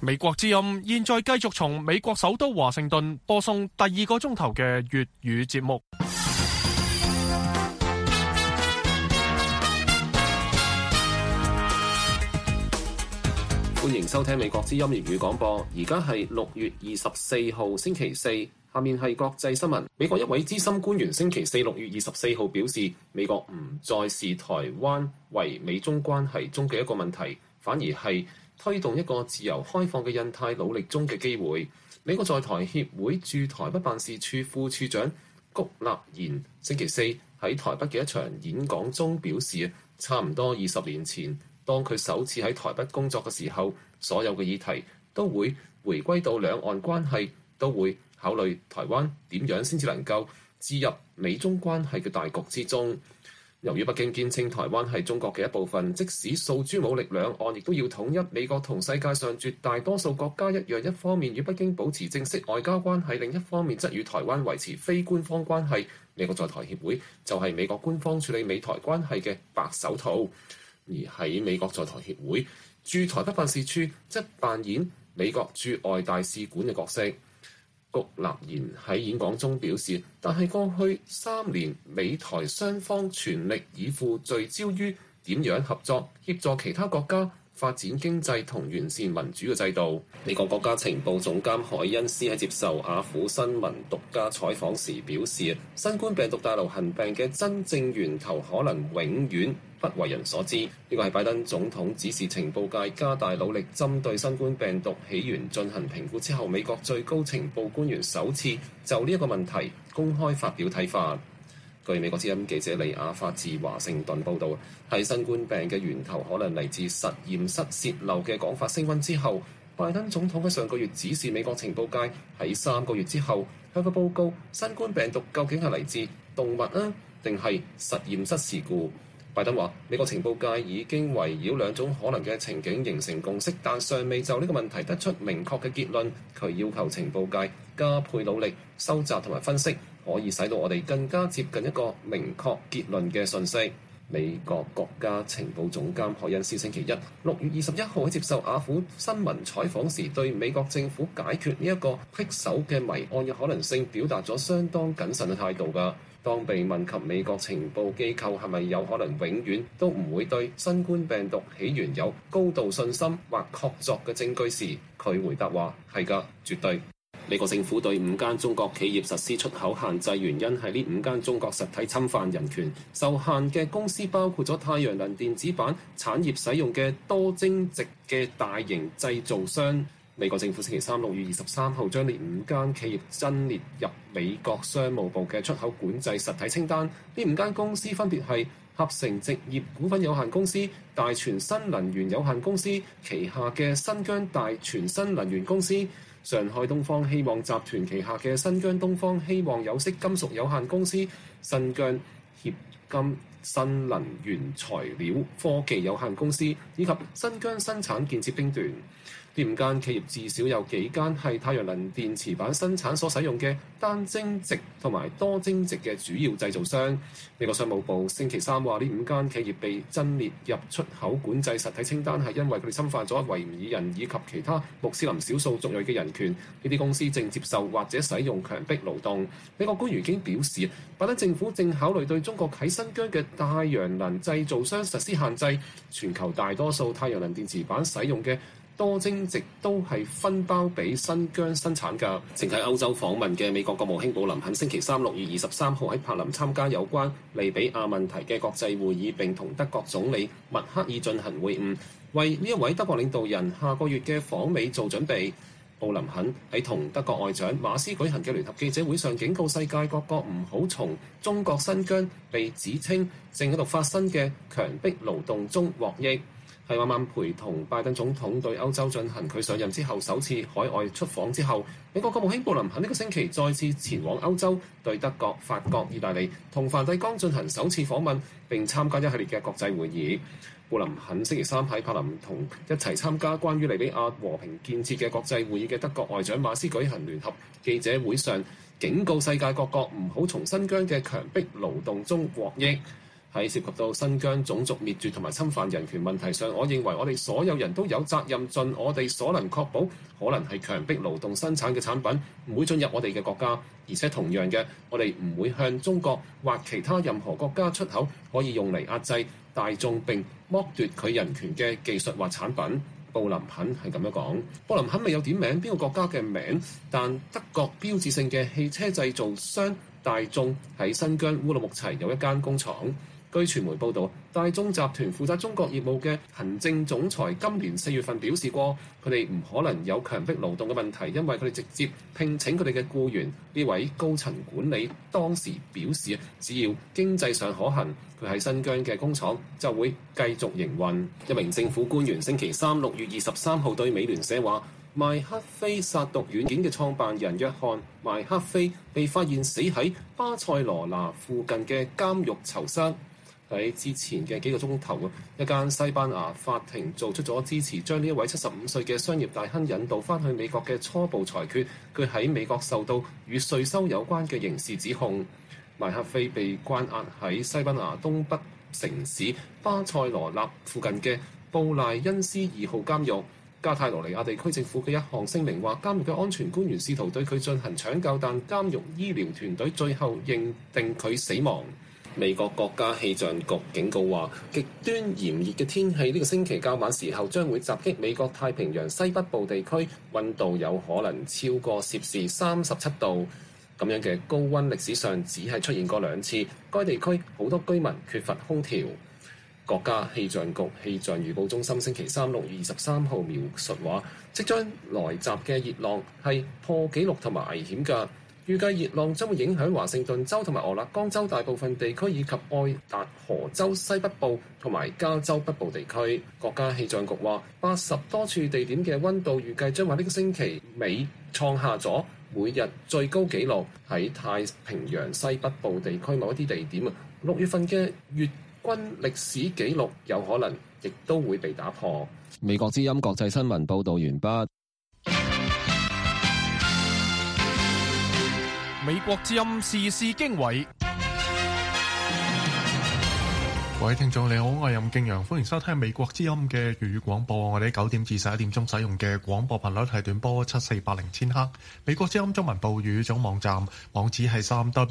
美國之音現在繼續從美國首都華盛頓播送第2個鐘頭嘅粵語節目。 歡迎收聽美國之音粵語廣播，而家係6月24號星期四，下面係國際新聞。美國一位資深官員星期四6月24號表示，美國唔再視台灣為美中關係中嘅一個問題，反而係推動一個自由開放嘅印太努力中嘅機會。美國在台協會駐台北辦事處副處長谷立言星期四喺台北嘅一場演講中表示，差唔多20年前，當佢首次喺台北工作嘅時候，所有嘅議題都會回歸到兩岸關係，都會考慮台灣點樣先至能夠置入美中關係嘅大局之中。由於北京堅稱台灣係中國嘅一部分，即使訴諸武力，兩岸亦都要統一。美國同世界上絕大多數國家一樣，一方面與北京保持正式外交關係，另一方面則與台灣維持非官方關係。美國在台協會就係美國官方處理美台關係嘅白手套。而喺美國在台協會駐台北辦事處則扮演美國駐外大使館嘅角色。谷立言喺演講中表示，但係過去3年，美台雙方全力以赴聚焦於點樣合作，協助其他國家發展經濟同完善民主嘅制度。美國國家情報總監海恩斯喺接受雅虎新聞獨家採訪時表示，新冠病毒大流行病嘅真正源頭可能永遠不為人所知。呢個係拜登總統指示情報界加大努力針對新冠病毒起源進行評估之後，美國最高情報官員首次就呢一個問題公開發表睇法。據美國之音記者李亞發自華盛頓報導，喺新冠病嘅源頭可能嚟自實驗室洩漏嘅講法升溫之後，拜登總統喺上個月指示美國情報界喺3個月之後向佢報告新冠病毒究竟係嚟自動物啊定係實驗室事故。拜登話：美國情報界已經圍繞2種可能嘅情景形成共識，但尚未就呢個問題得出明確嘅結論。佢要求情報界加倍努力收集同埋分析，可以使到我哋更加接近一個明確結論嘅訊息。美國國家情報總監海恩斯星期一6月21號喺接受雅虎新聞採訪時，對美國政府解決呢一個棘手嘅謎案嘅可能性表達咗相當謹慎嘅態度㗎。當被問及美國情報機構係咪有可能永遠都唔會對新冠病毒起源有高度信心或確鑿嘅證據時，佢回答話：係㗎，絕對。美國政府對5間中國企業實施出口限制，原因係呢5間中國實體侵犯人權。受限嘅公司包括咗太陽能電子板產業使用嘅多晶矽嘅大型製造商。美國政府星期三6月23號將呢5間企業增列入美國商務部嘅出口管制實體清單。呢5間公司分別係合成植業股份有限公司、大全新能源有限公司旗下嘅新疆大全新能源公司、上海東方希望集團旗下嘅新疆東方希望有色金屬有限公司、新疆協金新能源材料科技有限公司以及新疆生產建設兵團。呢5間企業至少有幾間係太陽能電池板生產所使用嘅單晶矽同埋多晶矽嘅主要製造商。美國商務部星期三話，呢5間企業被增列入出口管制實體清單係因為佢哋侵犯咗維吾爾人以及其他穆斯林少數族裔嘅人權。呢啲公司正接受或者使用強迫勞動。美國官員已經表示，拜登政府正考慮對中國喺新疆嘅太陽能製造商實施限制。全球大多數太陽能電池板使用嘅多晶矽都係分包俾新疆生產㗎。正喺歐洲訪問嘅美國國務卿布林肯星期三6月23號喺柏林參加有關利比亞問題嘅國際會議，並同德國總理默克爾進行會晤，為呢一位德國領導人下個月嘅訪美做準備。布林肯喺同德國外長馬斯舉行嘅聯合記者會上警告世界各國唔好從中國新疆被指稱正喺度發生嘅強迫勞動中獲益。喺啱啱陪同拜登總統對歐洲進行佢上任之後首次海外出訪之後，美國國務卿布林肯呢個星期再次前往歐洲，對德國、法國、意大利同梵蒂岡進行首次訪問，並參加一系列嘅國際會議。布林肯星期三喺柏林同一齊參加關於利比亞和平建設嘅國際會議嘅德國外長馬斯舉行聯合記者會上，警告世界各國唔好從新疆嘅強迫勞動中獲益。 喺涉及到新疆種族滅絕同埋侵犯人權問題上，我認為我哋所有人都有責任盡我哋所能確保可能係強迫勞動生產嘅產品唔會進入我哋嘅國家，而且同樣嘅，我哋唔會向中國或其他任何國家出口可以用嚟壓制大眾並剝奪佢人權嘅技術或產品。布林肯係咁樣講。布林肯未有點名邊個國家嘅名，但德國標誌性嘅汽車製造商大眾喺新疆烏魯木齊有一間工廠。據傳媒報導，大眾集團負責中國業務嘅行政總裁今年4月份表示過，佢哋唔可能有強迫勞動嘅問題，因為佢哋直接聘請佢哋嘅僱員。呢位高層管理當時表示，只要經濟上可行，佢喺新疆嘅工廠就會繼續營運。一名政府官員星期三6月23號對美聯社話，邁克菲殺毒軟件嘅創辦人約翰邁克菲被發現死喺巴塞羅那附近嘅監獄囚室。喺之前嘅幾個鐘頭，一間西班牙法庭做出咗支持將呢一位75歲嘅商業大亨引渡翻去美國嘅初步裁決。佢喺美國受到與稅收有關嘅刑事指控。邁克菲被關押喺西班牙東北城市巴塞羅那附近嘅布賴恩斯2號監獄。加泰羅尼亞地區政府嘅一項聲明話，監獄嘅安全官員試圖對佢進行搶救，但監獄醫療團隊最後認定佢死亡。美國國家氣象局警告話，極端炎熱嘅天氣呢個星期較晚時候將會襲擊美國太平洋西北部地區，溫度有可能超過攝氏37度。咁樣嘅高溫歷史上只係出現過2次，該地區好多居民缺乏空調。國家氣象局氣象預報中心星期三6月23號描述話，即將來襲嘅熱浪係破紀錄同埋危險㗎。預計熱浪將會影響華盛頓州同埋俄勒岡州大部分地區，以及愛達荷州西北部同埋加州北部地區。國家氣象局話，80多處地點嘅溫度預計將喺呢個星期尾創下咗每日最高紀錄。喺太平洋西北部地區某一啲地點6月份嘅月均歷史紀錄有可能亦都會被打破。美國之音國際新聞報導完畢。 美國之音時事經緯， 各位聽眾你好，我係任敬陽，歡迎收聽美國之音嘅粵語廣播。我哋9點至11點鐘使用嘅廣播頻率係短波7480千赫。美國之音中文部語種網站網址係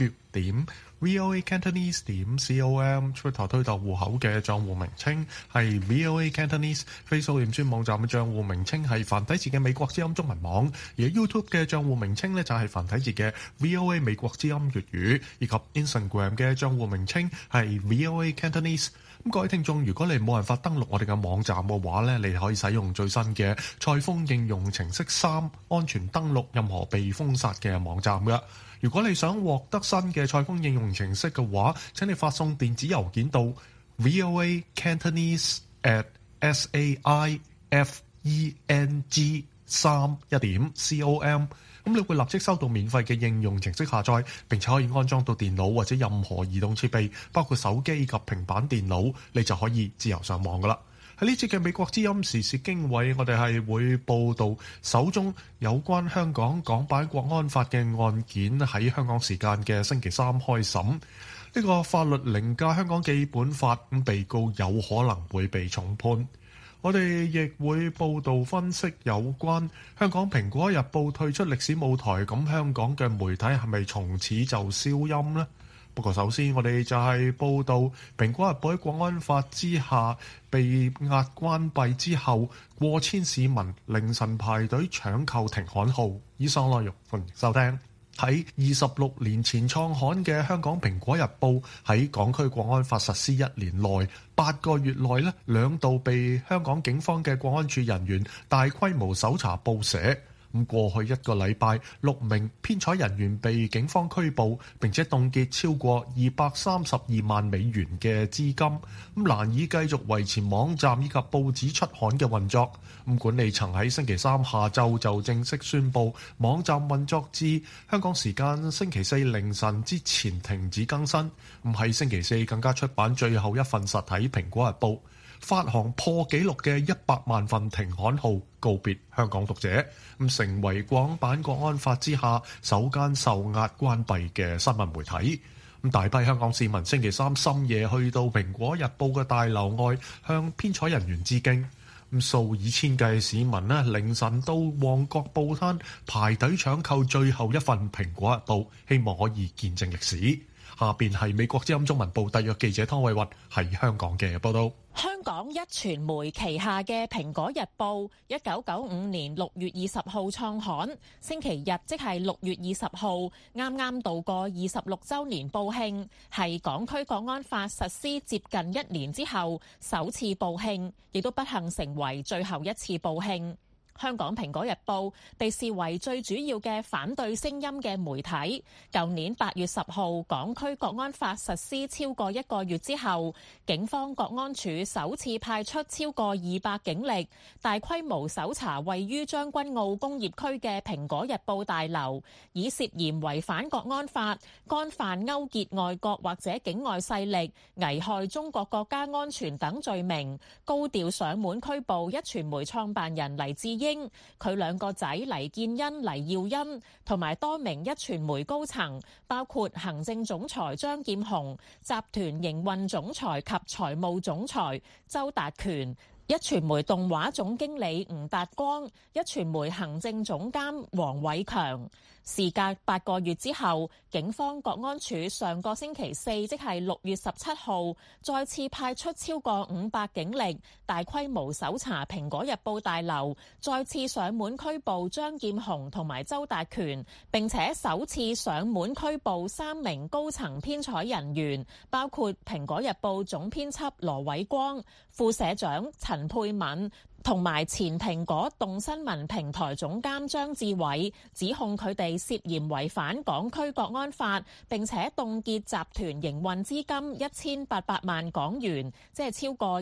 3w.voacantonese.com。Twitter 推特戶口嘅賬戶名稱係 VOA Cantonese。Facebook 臉書網站嘅賬戶名稱係繁體字嘅美國之音中文網，而 YouTube 嘅賬戶名稱呢就係繁體字嘅 VOA 美國之音粵語，以及 Instagram 嘅賬戶名稱係 VOA Cantonese。咁各位聽眾，如果你冇辦法登錄我哋嘅網站嘅話呢，你可以使用最新嘅賽風應用程式3安全登錄任何被封殺嘅網站嘅。如果你想獲得新嘅賽風應用程式嘅話，請你發送電子郵件到 voacantonese@safeng3.com。咁你會立即收到免費嘅應用程式下載，並且可以安裝到電腦或者任何移動設備，包括手機及平板電腦，你就可以自由上網噶啦。喺呢節嘅美國之音時事經緯，我哋係會報導首宗有關香港港版國安法嘅案件喺香港時間嘅星期三開審。呢個法律凌駕香港基本法，咁被告有可能會被重判。我哋亦會報導分析有關香港蘋果日報退出歷史舞台，咁香港嘅媒體係咪從此就消音呢？不過首先我哋就係報導蘋果日報喺國安法之下被壓關閉之後，過千市民凌晨排隊搶購停刊號。以上內容歡迎收聽。喺26年前創刊嘅香港蘋果日報喺港區國安法實施1年內8個月內呢2度被香港警方嘅國安處人員大規模搜查報社。咁過去1個禮拜，6名編採人員被警方拘捕，並且凍結超過232萬美元嘅資金，咁難以繼續維持網站以及報紙出刊嘅運作。咁管理層喺星期三下晝就正式宣布，網站運作至香港時間星期四凌晨之前停止更新。咁喺星期四更加出版最後一份實體蘋果日報，發行破紀錄嘅100萬份停刊號，告別香港讀者，咁成為港版國安法之下首間受壓關閉嘅新聞媒體。 咁大批香港市民星期三深夜去到蘋果日報嘅大樓外，向編採人員致敬。咁數以千計市民呢，凌晨到旺角報攤排隊搶購最後一份蘋果日報，希望可以見證歷史。下邊係美國之音中文部特約記者湯慧雲喺香港嘅報道。 香港一傳媒旗下嘅《蘋果日報》1995年6月20號創刊，星期日即係6月20號，啱啱度過26週年報慶，係港區國安法實施接近1年之後首次報慶，亦都不幸成為最後一次報慶。香港《蘋果日報》被視為最主要嘅反對聲音嘅媒體。舊年8月10號，港區國安法實施超過1個月之後，警方國安處首次派出超過200警力，大規模搜查位於將軍澳工業區嘅《蘋果日報》大樓，以涉嫌違反國安法、干犯勾結外國或者境外勢力、危害中國國家安全等罪名，高調上門拘捕壹傳媒創辦人黎智英、佢2個仔黎建恩、黎耀恩同埋多名壹傳媒高層，包括行政總裁張劍虹、集團營運總裁及財務總裁周達權、壹傳媒動畫總經理吳達光、壹傳媒行政總監黃偉強。事隔8個月之後，警方國安處上個星期四，即係6月17號，再次派出超過500警力，大規模搜查《蘋果日報》大樓，再次上門拘捕張劍虹同埋周達權，並且首次上門拘捕3名高層編採人員，包括《蘋果日報》總編輯羅偉光、副社長陳佩敏同埋前蘋果動新聞平台總監張志偉，指控佢哋涉嫌違反港區國安法，並且凍結集團營運資金1800萬港元，即係超過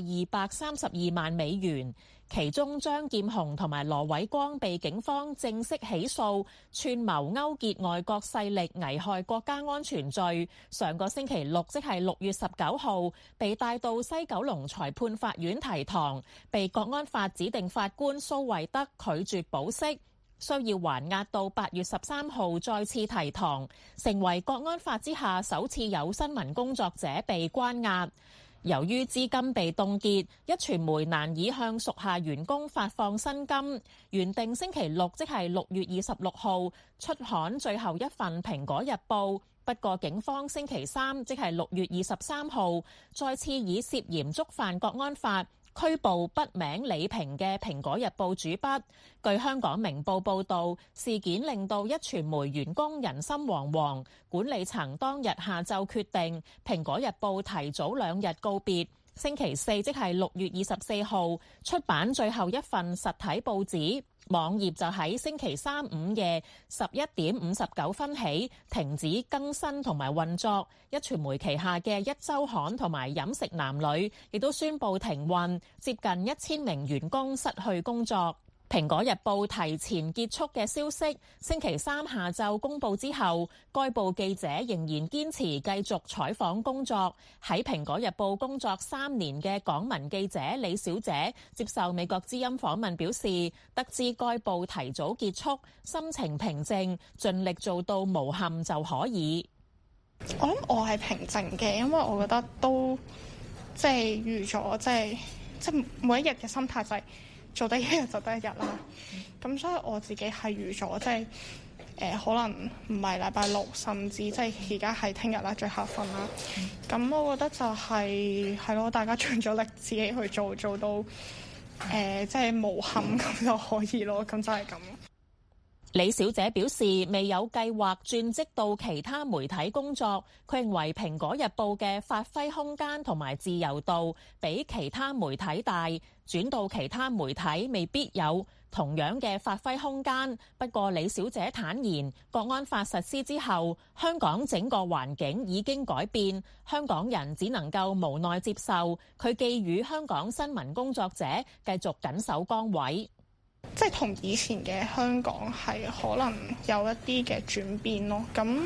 232萬美元。其中張劍虹同埋羅偉光被警方正式起訴串謀勾結外國勢力危害國家安全罪，上個星期六即係6月19號被帶到西九龍裁判法院提堂，被國安法指定法官蘇惠德拒絕保釋，需要還押到8月13號再次提堂，成為國安法之下首次有新聞工作者被關押。由於資金被凍結，壹傳媒難以向屬下員工發放薪金，原定星期六即係6月26號出刊最後一份《蘋果日報》，不過警方星期三即係6月23號再次以涉嫌觸犯國安法拘捕筆名李平嘅《蘋果日報》主筆。據香港明報報導，事件令到壹傳媒員工人心惶惶，管理層當日下晝決定《蘋果日報》提早2日告別，星期四即係6月24號出版最後一份實體報紙。網頁就喺星期三午夜11點59分起停止更新同埋運作，壹傳媒旗下嘅壹週刊同埋飲食男女亦都宣布停運，接近1000名員工失去工作。蘋果日報提前結束嘅消息，星期三下晝公佈之後，該報記者仍然堅持繼續採訪工作。喺蘋果日報工作3年嘅港聞記者李小姐接受美國之音訪問表示，得知該報提早結束，心情平靜，盡力做到無憾就可以。 我諗我係平靜嘅，因為我覺得都即係預咗，即係每一日嘅心態就係做得一日就得一日啦。咁所以我自己係預咗，即係可能唔係禮拜六，甚至即係而家係聽日啦，最後一份啦。咁我覺得就係咯，大家盡咗力自己去做到即係無憾咁就可以咯。咁就係咁。 李小姐表示未有計劃轉職到其他媒體工作，佢認為《蘋果日報》嘅發揮空間同埋自由度比其他媒體大，轉到其他媒體未必有同樣嘅發揮空間。不過李小姐坦言，國安法實施之後，香港整個環境已經改變，香港人只能夠無奈接受。佢寄語香港新聞工作者繼續緊守崗位。 即係同以前嘅香港係可能有一啲嘅轉變咯，咁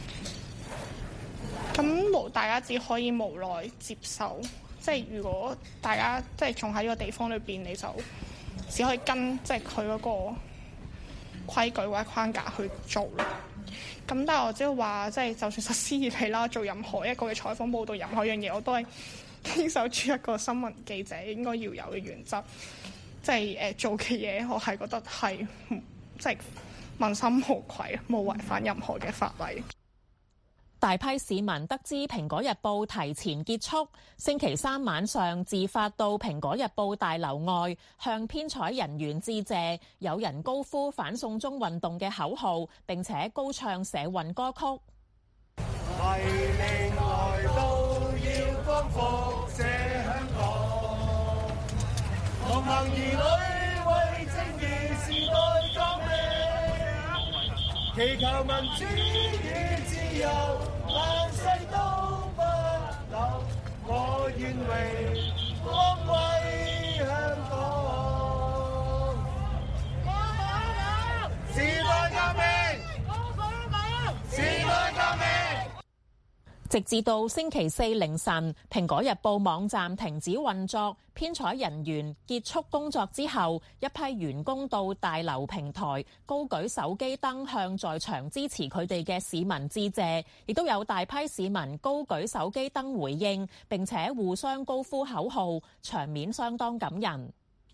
大家只可以無奈接受。即係如果大家即係仲喺呢個地方裏邊，你就只可以跟即係佢嗰個規矩或者框架去做咯。 咁但係我只係話，即係就算實施以嚟啦，做任何一個嘅採訪報導，任何樣嘢，我都係堅守住一個新聞記者應該要有嘅原則，即係做嘅嘢，我係覺得係即係問心無愧，冇違反任何嘅法例。 大批市民得知《蘋果日報》提前結束，星期三晚上自發到《蘋果日報》大樓外向編採人員致謝，有人高呼反送中運動嘅口號，並且高唱社運歌曲。 黎明來到要光復這香港，同行兒女為正義時代革命，祈求民主與自由萬世都不朽，我願榮光歸香港。時代革命，時代革命。 直至到星期四凌晨，《蘋果日報》網站停止運作，編採人員結束工作之後，一批員工到大樓平台高舉手機燈向在場支持佢哋嘅市民致謝，亦都有大批市民高舉手機燈回應，並且互相高呼口號，場面相當感人。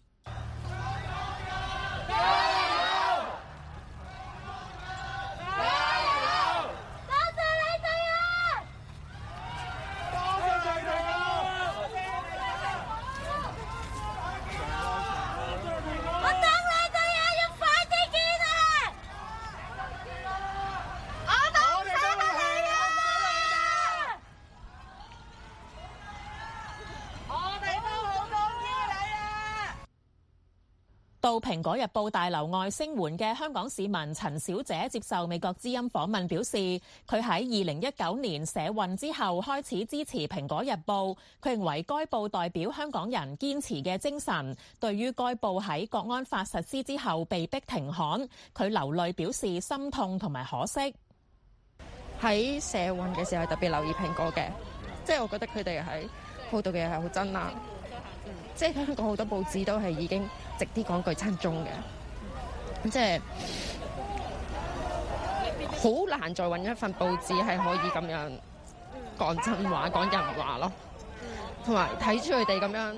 到《蘋果日報》大樓外聲援嘅香港市民陳小姐接受美國之音訪問表示，佢喺2019年社運之後開始支持《蘋果日報》，佢認為該報代表香港人堅持嘅精神。對於該報喺國安法實施之後被逼停刊，佢流淚表示心痛同埋可惜。 喺社運嘅時候特別留意蘋果嘅，即係我覺得佢哋喺報道嘅嘢係好真啦。即係香港好多報紙都係已經直啲講句親中嘅，即係好難再揾一份報紙係可以咁樣講真話、講人話咯。同埋睇住佢哋咁樣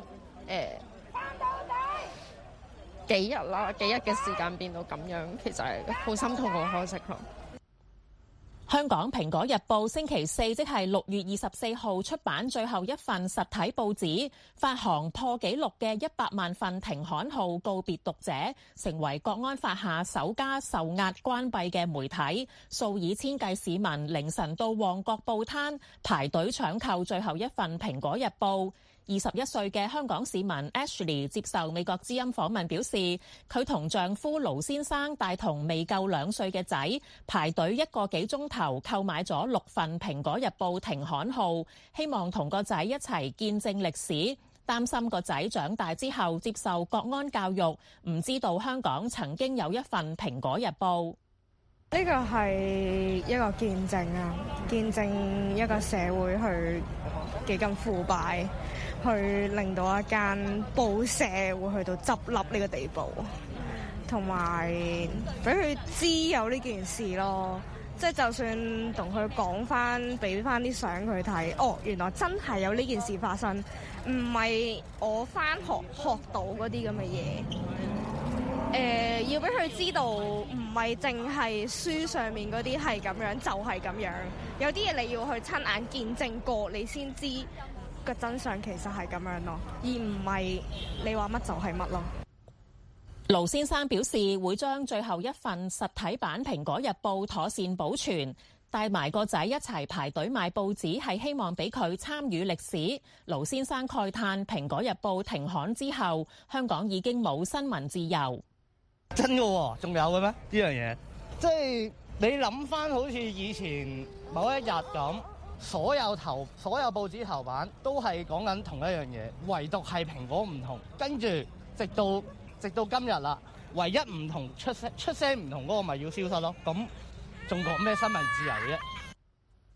幾日嘅時間變到咁樣，其實係好心痛、好可惜咯。 香港《蘋果日報》星期四即係6月24號出版最後一份實體報紙，發行破紀錄嘅100萬份停刊號告別讀者，成為國安法下首家受壓關閉嘅媒體。數以千計市民凌晨到旺角報攤排隊搶購最後一份《蘋果日報》。21歲嘅香港市民 Ashley 接受美國之音訪問表示，佢同丈夫盧先生帶同未夠2歲嘅仔排隊1個幾鐘頭購買咗6份《蘋果日報》停刊號，希望同個仔一齊見證歷史，擔心個仔長大之後接受國安教育，唔知道香港曾經有一份《蘋果日報》。 呢個係一個見證啊，見證一個社會去幾咁腐敗，去令到一間報社會去到執笠呢個地步，同埋俾佢知有呢件事咯。即係就算同佢講翻，俾翻啲相佢睇，哦，原來真係有呢件事發生，唔係我翻學到嗰啲咁嘅嘢。要俾佢知道，唔係淨係書上面嗰啲係咁樣，就係咁樣。有啲嘢你要去親眼見證過，你先知個真相其實係咁樣咯，而唔係你話乜就係乜咯。 盧先生表示會將最後一份實體版《蘋果日報》妥善保存，帶埋個仔一齊排隊買報紙，係希望俾佢參與歷史。盧先生慨嘆《蘋果日報》停刊之後，香港已經冇新聞自由。 真嘅喎，仲有嘅咩？呢樣嘢，即係你諗翻好似以前某一日咁，所有報紙頭版都係講緊同一樣嘢，唯獨係蘋果唔同。跟住直到今日啦，唯一唔同出聲唔同嗰個咪要消失咯。咁仲講咩新聞自由啫？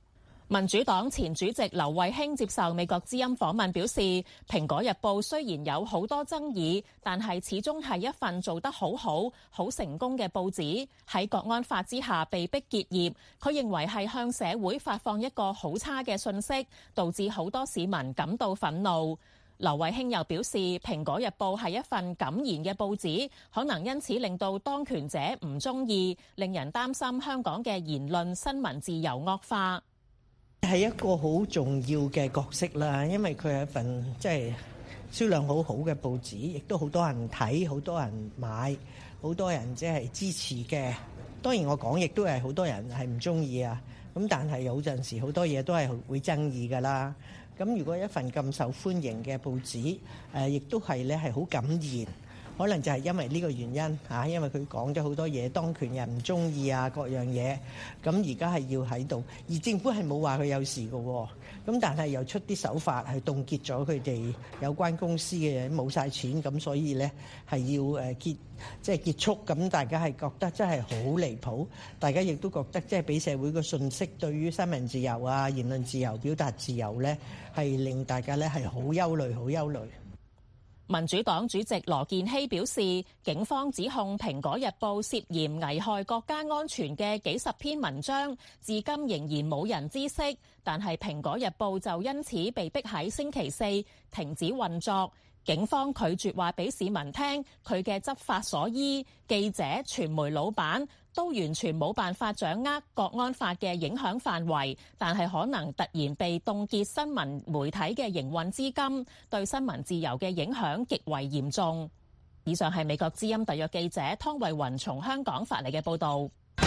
民主黨前主席劉慧卿接受美國之音訪問表示，《蘋果日報》雖然有好多爭議，但係始終係一份做得好好、好成功嘅報紙。喺國安法之下被逼結業，佢認為係向社會發放一個好差嘅訊息，導致好多市民感到憤怒。劉慧卿又表示，《蘋果日報》係一份敢言嘅報紙，可能因此令到當權者唔中意，令人擔心香港嘅言論新聞自由惡化。 係一個好重要嘅角色啦，因為佢係一份即係銷量好好嘅報紙，亦都好多人睇，好多人買，好多人即係支持嘅。當然我講亦都係好多人係唔中意啊。咁但係有陣時好多嘢都係會爭議㗎啦。咁如果一份咁受歡迎嘅報紙，亦都係咧係好敢言。可能就係因為呢個原因嚇，因為佢講咗好多嘢，當權人唔中意啊，各樣嘢。咁而家係要喺度，而政府係冇話佢有事嘅喎。咁但係又出啲手法係凍結咗佢哋有關公司嘅嘢，冇晒錢，咁所以咧係要結束。咁大家係覺得真係好離譜，大家亦都覺得即係俾社會個訊息，對於新聞自由啊、言論自由、表達自由咧，係令大家咧係好憂慮、好憂慮。 民主黨主席羅健熙表示，警方指控《蘋果日報》涉嫌危害國家安全嘅幾十篇文章，至今仍然冇人知悉，但係《蘋果日報》就因此被逼喺星期四停止運作。警方拒絕話俾市民聽佢嘅執法所依，記者、傳媒老闆都完全冇辦法掌握國安法嘅影響範圍，但係可能突然被凍結新聞媒體嘅營運資金，對新聞自由嘅影響極為嚴重。以上係美國之音特約記者湯慧雲從香港發嚟嘅報導。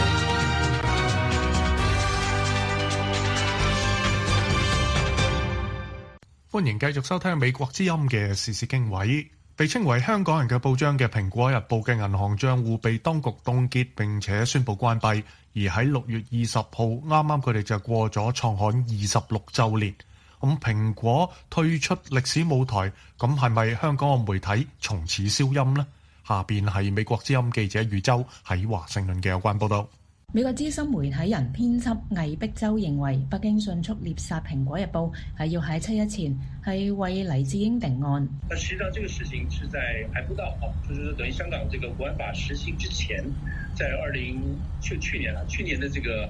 歡迎繼續收聽美國之音嘅時事經緯。被稱為香港人嘅報章嘅《蘋果日報》嘅銀行帳戶被當局凍結並且宣布關閉，而喺6月20號啱啱佢哋就過咗創刊26週年。咁蘋果退出歷史舞台，咁係咪香港嘅媒體從此消音呢？下邊係美國之音記者余舟喺華盛頓嘅有關報導。 美國資深媒體人編輯魏碧洲認為，北京迅速獵殺《蘋果日報》係要喺7·1前係為黎智英定案。 實際上，這個事情是在還不到就是等於香港這個國安法實行之前，在去年的這個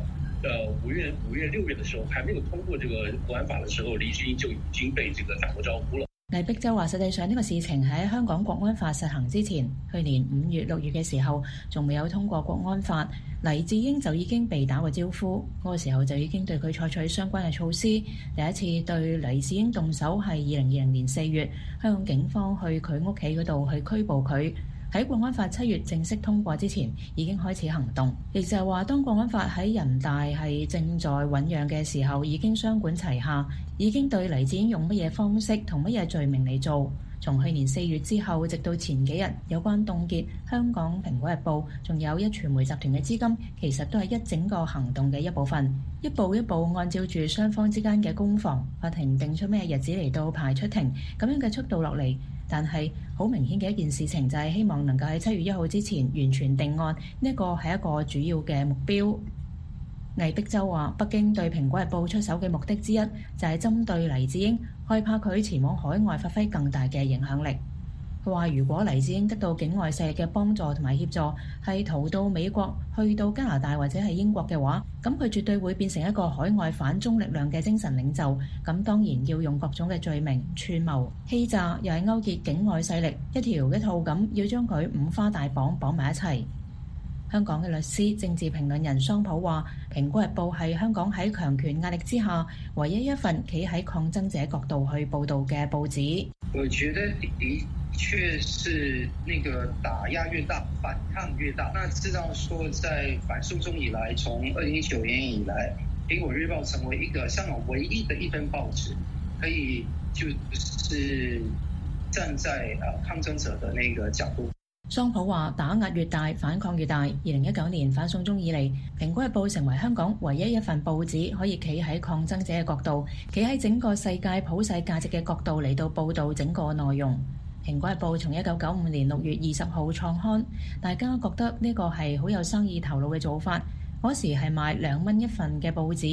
5月6月的時候，還沒有通過這個國安法的時候，黎智英就已經被這個打過招呼了。 魏碧洲話：實際上呢個事情喺香港國安法實行之前，去年5月6月嘅時候，仲未有通過國安法，黎智英就已經被打過招呼。嗰個時候就已經對佢採取相關嘅措施。第一次對黎智英動手係2020年4月，香港警方去佢屋企嗰度去拘捕佢。喺國安法7月正式通過之前，已經開始行動，亦就係話當國安法喺人大係正在醞釀嘅時候，已經雙管齊下，已經對黎智英用乜嘢方式同乜嘢罪名嚟做。從去年4月之後，直到前幾日有關凍結香港《蘋果日報》仲有壹傳媒集團嘅資金，其實都係一整個行動嘅一部分，一步一步按照住雙方之間嘅攻防，法庭定出咩日子嚟到排出庭，咁樣嘅速度落嚟。但係好明顯嘅一件事情就係希望能夠喺7月1號之前完全定案，呢個係一個主要嘅目標。魏碧洲話：北京對《蘋果日報》出手嘅目的之一就係針對黎智英，害怕佢前往海外發揮更大嘅影響力。佢話：如果黎智英得到境外勢力嘅幫助同埋協助，係逃到美國、去到加拿大或者係英國嘅話，咁佢絕對會變成一個海外反中力量嘅精神領袖。咁當然要用各種嘅罪名，串謀、欺詐，又係勾結境外勢力，一條一套咁要將佢五花大綁綁埋一齊。香港嘅律師、政治評論人桑普話：《蘋果日報》係香港喺強權壓力之下唯一一份企喺抗爭者角度去報導嘅報紙。 我覺得的確是那個打壓越大，反抗越大。那知道說，在反送中以來，從2019年以來，《蘋果日報》成為一個香港唯一的一份報紙，可以就是站在抗爭者的那個角度。 桑普話：打壓越大，反抗越大。2019年反送中以嚟，《蘋果日報》成為香港唯一一份報紙可以企喺抗爭者嘅角度，企喺整個世界普世價值嘅角度嚟到報導整個內容。《蘋果日報》從1995年6月20號創刊，大家覺得呢個係好有生意頭腦嘅做法。嗰時係賣2蚊一份嘅報紙，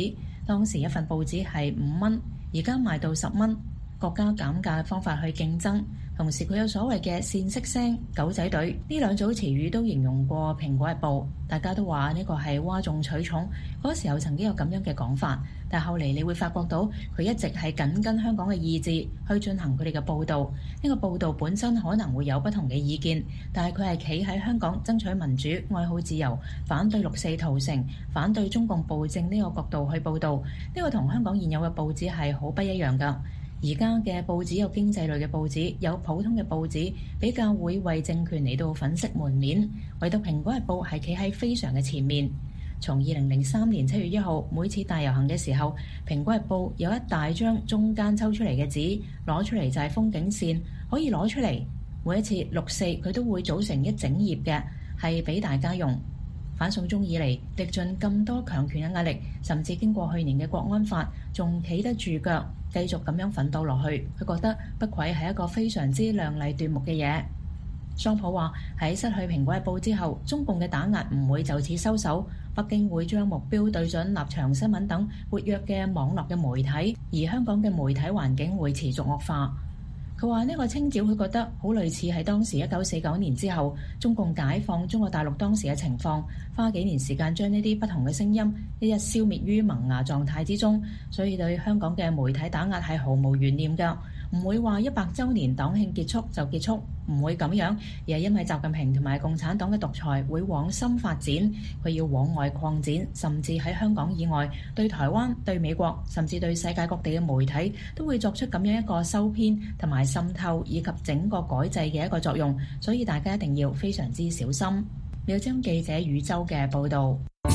當時一份報紙係5蚊，而家賣到10蚊。國家減價嘅方法去競爭，同時佢有所謂嘅煽色聲、狗仔隊呢兩組詞語都形容過《蘋果日報》，大家都話呢個係嘩眾取寵。嗰時候曾經有咁樣嘅講法，但後嚟你會發覺到佢一直係緊跟香港嘅意志去進行佢哋嘅報導。呢個報導本身可能會有不同嘅意見，但係佢係企喺香港爭取民主、愛好自由、反對六四屠城、反對中共暴政呢個角度去報導。呢個同香港現有嘅報紙係好不一樣㗎。而家嘅報紙有經濟類嘅報紙，有普通嘅報紙，比較會為政權嚟到粉飾門面。唯獨《蘋果日報》係企喺非常嘅前面。從2003年7月1號每次大遊行嘅時候，《蘋果日報》有一大張中間抽出嚟嘅紙，攞出嚟就係風景線，可以攞出嚟。每一次六四佢都會組成一整頁嘅，係俾大家用。反送中以嚟，歷盡咁多強權嘅壓力，甚至經過去年嘅國安法，仲企得住腳，繼續咁樣奮鬥落去。佢覺得不愧係一個非常之亮麗奪目嘅嘢。桑普話喺失去《蘋果日報》之後，中共嘅打壓唔會就此收手，北京會將目標對準立場新聞等活躍嘅網絡嘅媒體，而香港嘅媒體環境會持續惡化。佢話呢個清剿佢覺得好類似係當時1949年之後中共解放中國大陸當時嘅情況，花幾年時間將呢啲不同嘅聲音一一消滅於萌芽狀態之中，所以對香港嘅媒體打壓係毫無懸念㗎，唔會話100週年黨慶結束就結束，唔會咁樣，而係因為習近平同埋共產黨嘅獨裁會往深發展，佢要往外擴展，甚至喺香港以外對台灣、對美國，甚至對世界各地嘅媒體都會作出咁樣一個收編同埋滲透以及整個改制嘅一個作用，所以大家一定要非常之小心。廖晶記者宇宙嘅報導。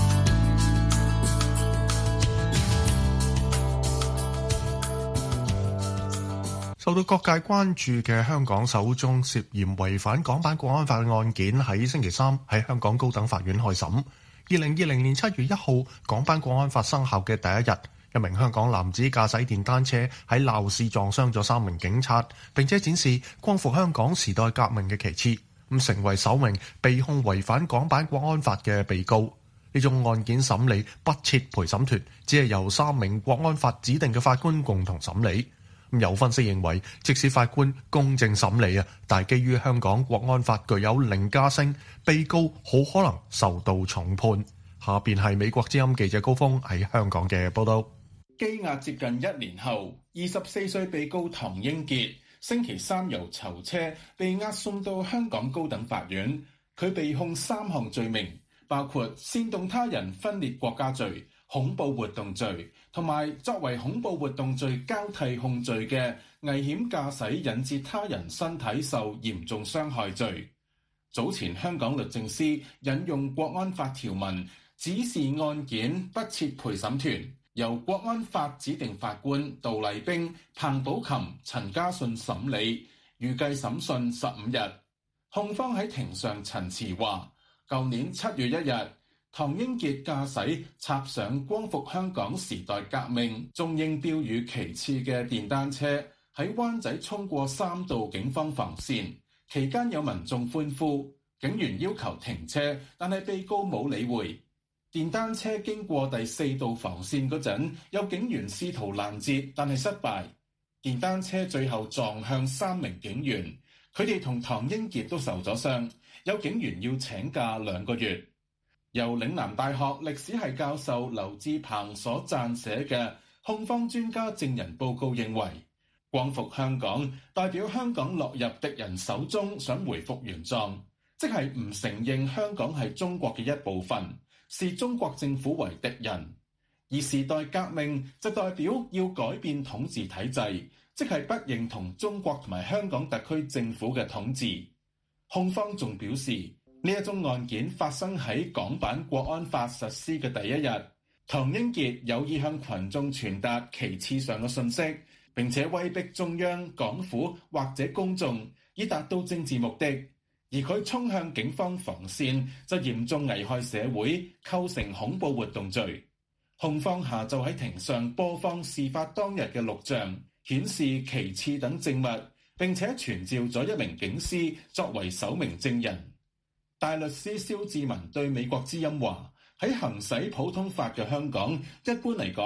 受到各界關注嘅香港首宗涉嫌違反港版國安法嘅案件喺星期三喺香港高等法院開審。2020年7月1號港版國安法生效嘅第一日，一名香港男子駕駛電單車喺鬧市撞傷咗3名警察，並且展示光復香港時代革命嘅旗幟，咁成為首名被控違反港版國安法嘅被告。呢宗案件審理不設陪審團，只係由3名國安法指定嘅法官共同審理。有分析認為，即使法官公正審理但係基於香港國安法具有凌駕性，被告好可能受到重判。下邊係美國之音記者高峰喺香港嘅報道。 羈押接近1年後，24歲被告唐英傑星期三由囚車被押送到香港高等法院。佢被控3項罪名，包括煽動他人分裂國家罪、恐怖活動罪同埋作為恐怖活動罪交替控罪嘅危險駕駛引致他人身體受嚴重傷害罪。早前香港律政司引用國安法條文，指示案件不設陪審團，由國安法指定法官杜麗冰、彭寶琴、陳家信審理，預計審訊15日。控方喺庭上陳詞話，舊年7月1日，唐英傑駕駛插上光復香港時代革命中英標語旗幟嘅電單車喺灣仔衝過3道警方防線，期間有民眾歡呼，警員要求停車，但係被告冇理會。電單車經過第4道防線嗰陣，有警員試圖攔截，但係失敗。電單車最後撞向3名警員，佢哋同唐英傑都受咗傷，有警員要請假2個月。由嶺南大學歷史系教授劉志鵬所撰寫嘅控方專家證人報告認為，光復香港代表香港落入敵人手中，想回復原狀，即係唔承認香港係中國嘅一部分，視中國政府為敵人。而時代革命就代表要改變統治體制，即係不認同中國同埋香港特區政府嘅統治。控方仲表示，呢一宗案件發生喺港版國安法實施嘅第一日，唐英傑有意向群眾傳達旗幟上嘅信息，並且威逼中央、港府或者公眾，以達到政治目的。而佢衝向警方防線，就嚴重危害社會，構成恐怖活動罪。控方下晝喺庭上播放事發當日嘅錄像，顯示旗幟等證物，並且傳召咗1名警司作為首名證人。大律師蕭志文對美國之音話：喺行使普通法嘅香港，一般嚟講，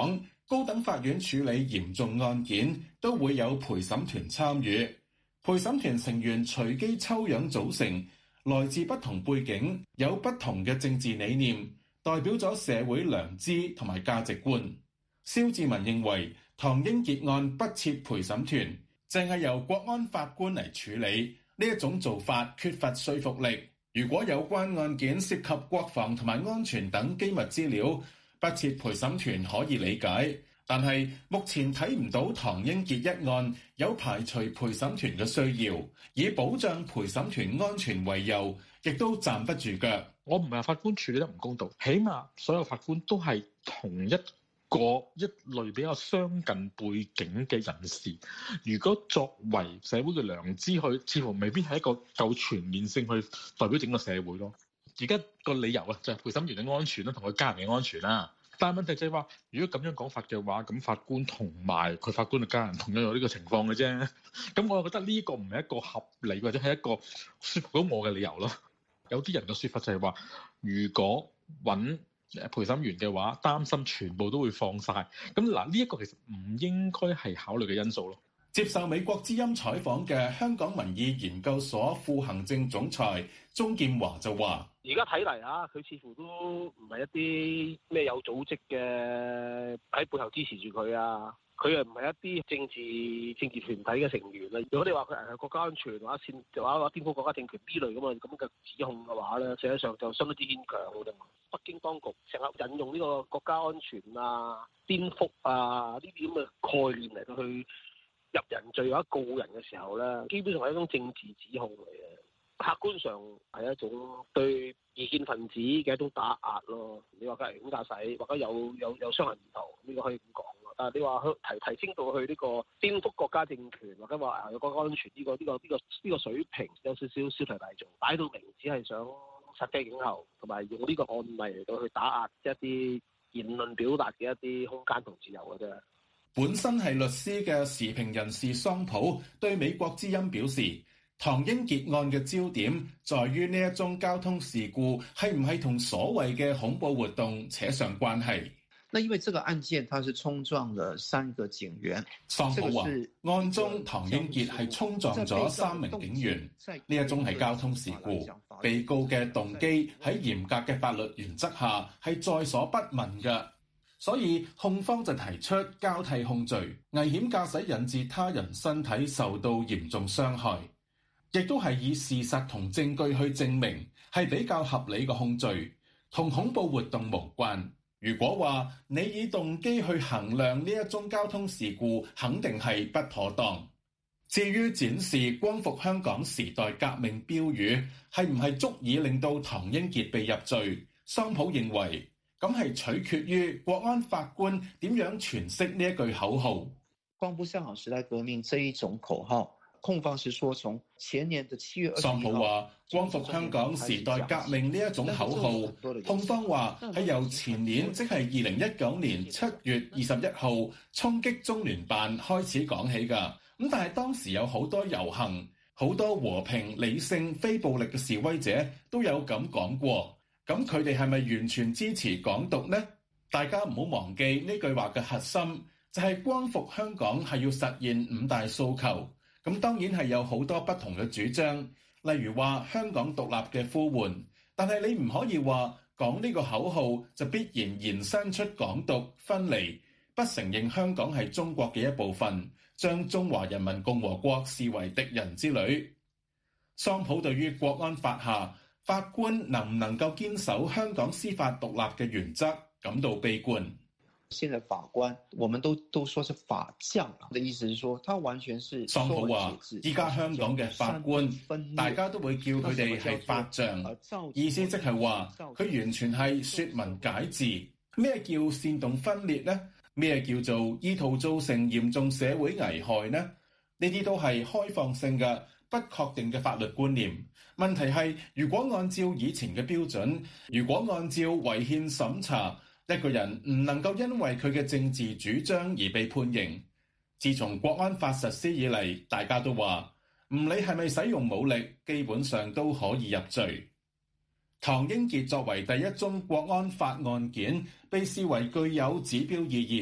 高等法院處理嚴重案件都會有陪審團參與，陪審團成員隨機抽樣組成，來自不同背景，有不同嘅政治理念，代表咗社會良知同埋價值觀。蕭志文認為唐英傑案不設陪審團，淨係由國安法官嚟處理，呢一種做法缺乏說服力。如果有關案件涉及國防同埋安全等機密資料，不設陪審團可以理解，但係目前睇唔到唐英傑一案有排除陪審團嘅需要，以保障陪審團安全為由，亦都站不住腳。 我唔係話法官處理得唔公道，起碼所有法官都係同一類比較相近背景嘅人士。如果作為社會嘅良知，佢似乎未必係一個夠全面性去代表整個社會咯。而家個理由啊，就係陪審員嘅安全啦，同佢家人嘅安全啦。但係問題就係話，如果咁樣講法嘅話，咁法官同埋佢法官嘅家人同樣有呢個情況嘅啫。咁我覺得呢個唔係一個合理或者係一個說服到我嘅理由咯。有啲人嘅說法就係話，如果揾陪審員嘅話，擔心全部都會放晒。咁嗱，呢一個其實唔應該係考慮嘅因素咯。 接受美國之音採訪嘅香港民意研究所副行政總裁鍾劍華就話： 而家睇嚟啊，佢似乎都唔係一啲咩有組織嘅喺背後支持住佢啊。佢又唔係一啲政治團體嘅成員啦。如果你話佢危害國家安全或者顛覆國家政權 B 類咁嘅指控嘅話咧，實際上就相當之牽強嘅。北京當局成日引用呢個國家安全啊、顛覆啊呢啲咁嘅概念嚟到去入人罪或者告人嘅時候咧，基本上係一種政治指控嚟嘅。客觀上係一種對異見分子嘅一種打壓咯。你話佢危險駕駛或者有傷人意圖，呢個可以咁講。但係你話去提升到去呢個顛覆國家政權或者話有國家安全呢個水平，有少少小題大做，擺到明只係想殺雞儆猴，同埋用呢個案例嚟到去打壓一啲言論表達嘅一啲空間同自由嘅啫。 本身係律師嘅時評人士桑普對美國之音表示，唐英傑案嘅焦點在於呢一宗交通事故係唔係同所謂嘅恐怖活動扯上關係。 那因為這個案件，它是衝撞了3個警員。 桑普話，案中唐英傑係衝撞咗3名警員，呢一宗係交通事故。被告嘅動機喺嚴格嘅法律原則下係在所不問嘅，所以控方就提出交替控罪，危險駕駛引致他人身體受到嚴重傷害，亦都係以事實同證據去證明係比較合理嘅控罪，同恐怖活動無關。如果話你以動機去衡量呢一宗交通事故，肯定係不妥當。至於展示光復香港時代革命標語，係唔係足以令到唐英傑被入罪？桑普認為咁係取決於國安法官點樣詮釋呢一句口號。 光復香港時代革命這一種口號，控方是說從前年的7月21號， 桑普話光復香港時代革命呢一種口號，控方話係由前年即係2019年7月21號衝擊中聯辦開始講起㗎。咁但係當時有好多遊行，好多和平、理性、非暴力嘅示威者都有咁講過。咁佢哋係咪完全支持港獨呢？大家唔好忘記呢句話嘅核心就係光復香港係要實現5大訴求。咁當然係有好多不同嘅主張，例如話香港獨立嘅呼喚，但係你唔可以話講呢個口號就必然延伸出港獨、分離，不承認香港係中國嘅一部分，將中華人民共和國視為敵人之類。桑普對於國安法下法官能唔能夠堅守香港司法獨立嘅原則感到悲觀。 現在法官，我們都說是法將的意思是說，他完全是。 桑普話：依家香港嘅法官，大家都會叫佢哋係法將，意思即係話佢完全係説文解字。咩叫煽動分裂呢？咩叫做意圖造成嚴重社會危害呢？呢啲都係開放性嘅、不確定嘅法律觀念。問題係，如果按照以前嘅標準，如果按照違憲審查，一個人唔能夠因為佢嘅政治主張而被判刑。自從國安法實施以嚟，大家都話唔理係咪使用武力，基本上都可以入罪。唐英傑作為第一宗國安法案件，被視為具有指標意義。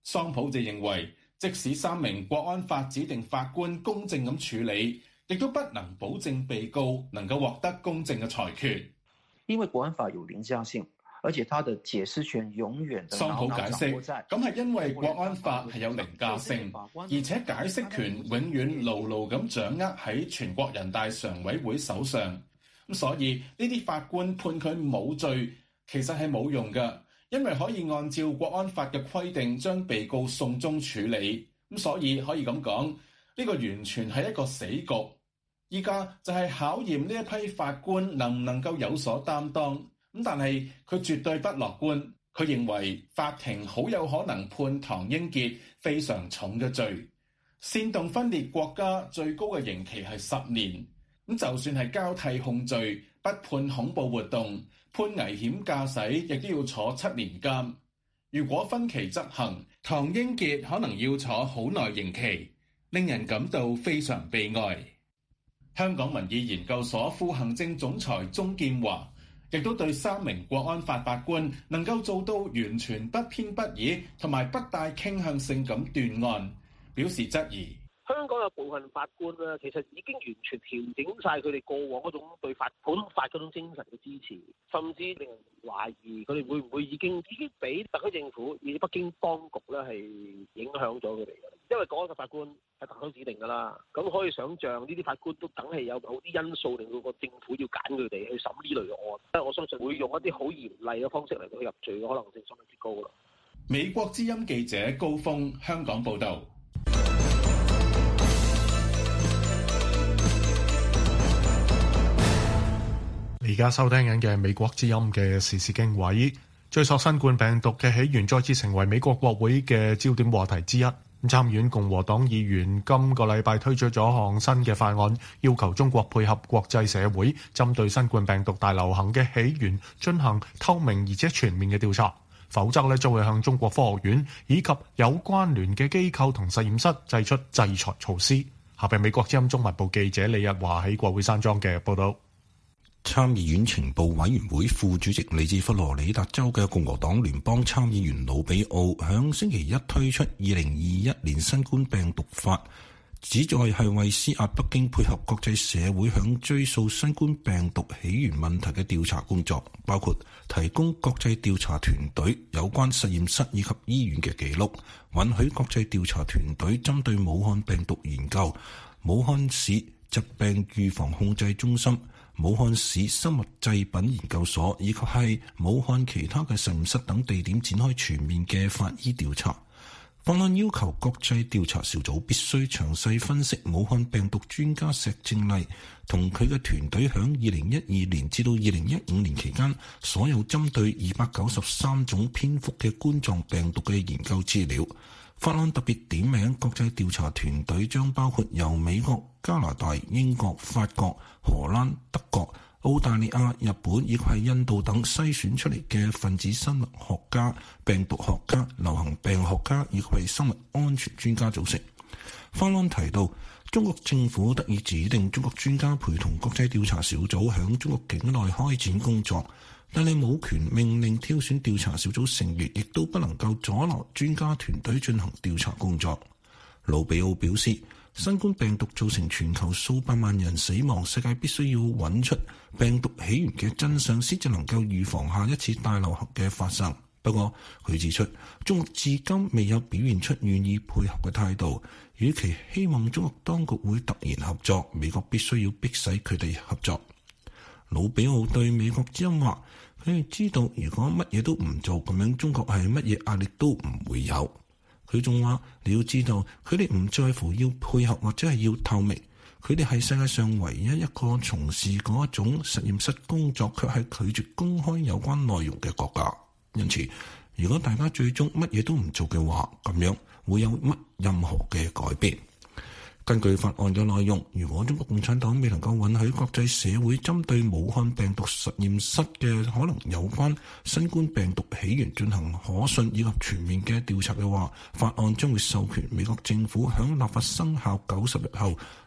桑普就認為，即使3名國安法指定法官公正咁處理，亦都不能保證被告能夠獲得公正嘅裁決。 因為國安法有凌駕性，而且它的解釋權永遠的桑普解釋，咁係因為國安法係有凌駕性，而且解釋權永遠牢牢咁掌握喺全國人大常委會手上。咁所以呢啲法官判佢冇罪，其實係冇用㗎，因為可以按照國安法嘅規定將被告送中處理。咁所以可以咁講，呢個完全係一個死局。依家就係考驗呢一批法官能唔能夠有所擔當。咁但係佢絕對不樂觀，佢認為法庭好有可能判唐英傑非常重嘅罪，煽動分裂國家最高嘅刑期係10年。咁就算係交替控罪，不判恐怖活動，判危險駕駛亦都要坐7年監。如果分期執行，唐英傑可能要坐好耐刑期，令人感到非常悲哀。香港民意研究所副行政總裁鍾建華亦都對3名國安法法官能夠做到完全不偏不倚同埋不帶傾向性咁斷案表示質疑。 香港有部分法官咧，其實已經完全調整晒佢哋過往嗰種對普通法嗰種精神嘅支持，甚至令人懷疑佢哋會唔會已經俾特區政府以北京當局咧係影響咗佢哋嘅。因為嗰個法官係特區指定㗎啦，咁可以想像呢啲法官都梗係有好啲因素令到個政府要揀佢哋去審呢類嘅案。我相信會用一啲好嚴厲嘅方式嚟到入罪嘅可能性相當之高啦。 美國之音記者高峰香港報導。 而家收聽緊嘅美國之音嘅時事經緯，追溯新冠病毒嘅起源再次成為美國國會嘅焦點話題之一。參院共和黨議員今個禮拜推出咗項新嘅法案，要求中國配合國際社會，針對新冠病毒大流行嘅起源進行透明而且全面嘅調查，否則將會向中國科學院以及有關聯嘅機構同實驗室祭出制裁措施。下邊美國之音中文部記者李日華喺國會山莊嘅報道。 參議院情報委員會副主席嚟自佛羅里達州嘅共和黨聯邦參議員魯比奧響星期一推出2021年新冠病毒法，旨在係為施壓北京配合國際社會響追溯新冠病毒起源問題嘅調查工作，包括提供國際調查團隊有關實驗室以及醫院嘅記錄，允許國際調查團隊針對武漢病毒研究、武漢市疾病預防控制中心、武漢市生物製品研究所以及係武漢其他嘅實驗室等地點展開全面嘅法醫調查。法案要求國際調查小組必須詳細分析武漢病毒專家石正麗同佢嘅團隊響2012年至到2015年期間所有針對293種蝙蝠嘅冠狀病毒嘅研究資料。法案特別點名國際調查團隊將包括由美國、加拿大、英國、法國、荷蘭、德國、澳大利亞、日本以及係印度等篩選出嚟嘅分子生物學家、病毒學家、流行病學家以及係生物安全專家組成。法案提到，中國政府得以指定中國專家陪同國際調查小組響中國境內開展工作，但係冇權命令挑選調查小組成員，亦都不能夠阻撓專家團隊進行調查工作。魯比奧表示，新冠病毒造成全球數百萬人死亡，世界必須要揾出病毒起源嘅真相，先至能夠預防下一次大流行嘅發生。不過，佢指出，中國至今未有表現出願意配合嘅態度，與其希望中國當局會突然合作，美國必須要迫使佢哋合作。魯比奧對美國之音話，佢哋知道如果乜嘢都唔做，咁樣中國係乜嘢壓力都唔會有。佢仲話，你要知道，佢哋唔在乎要配合或者係要透明，佢哋係世界上唯一一個從事嗰一種實驗室工作卻係拒絕公開有關內容嘅國家。因此，如果大家最終乜嘢都唔做嘅話，咁樣會有乜任何嘅改變？根據法案嘅內容，如果中國共產黨未能夠允許國際社會針對武漢病毒實驗室嘅可能有關新冠病毒起源進行可信以及全面嘅調查嘅話，法案將會授權美國政府響立法生效90日後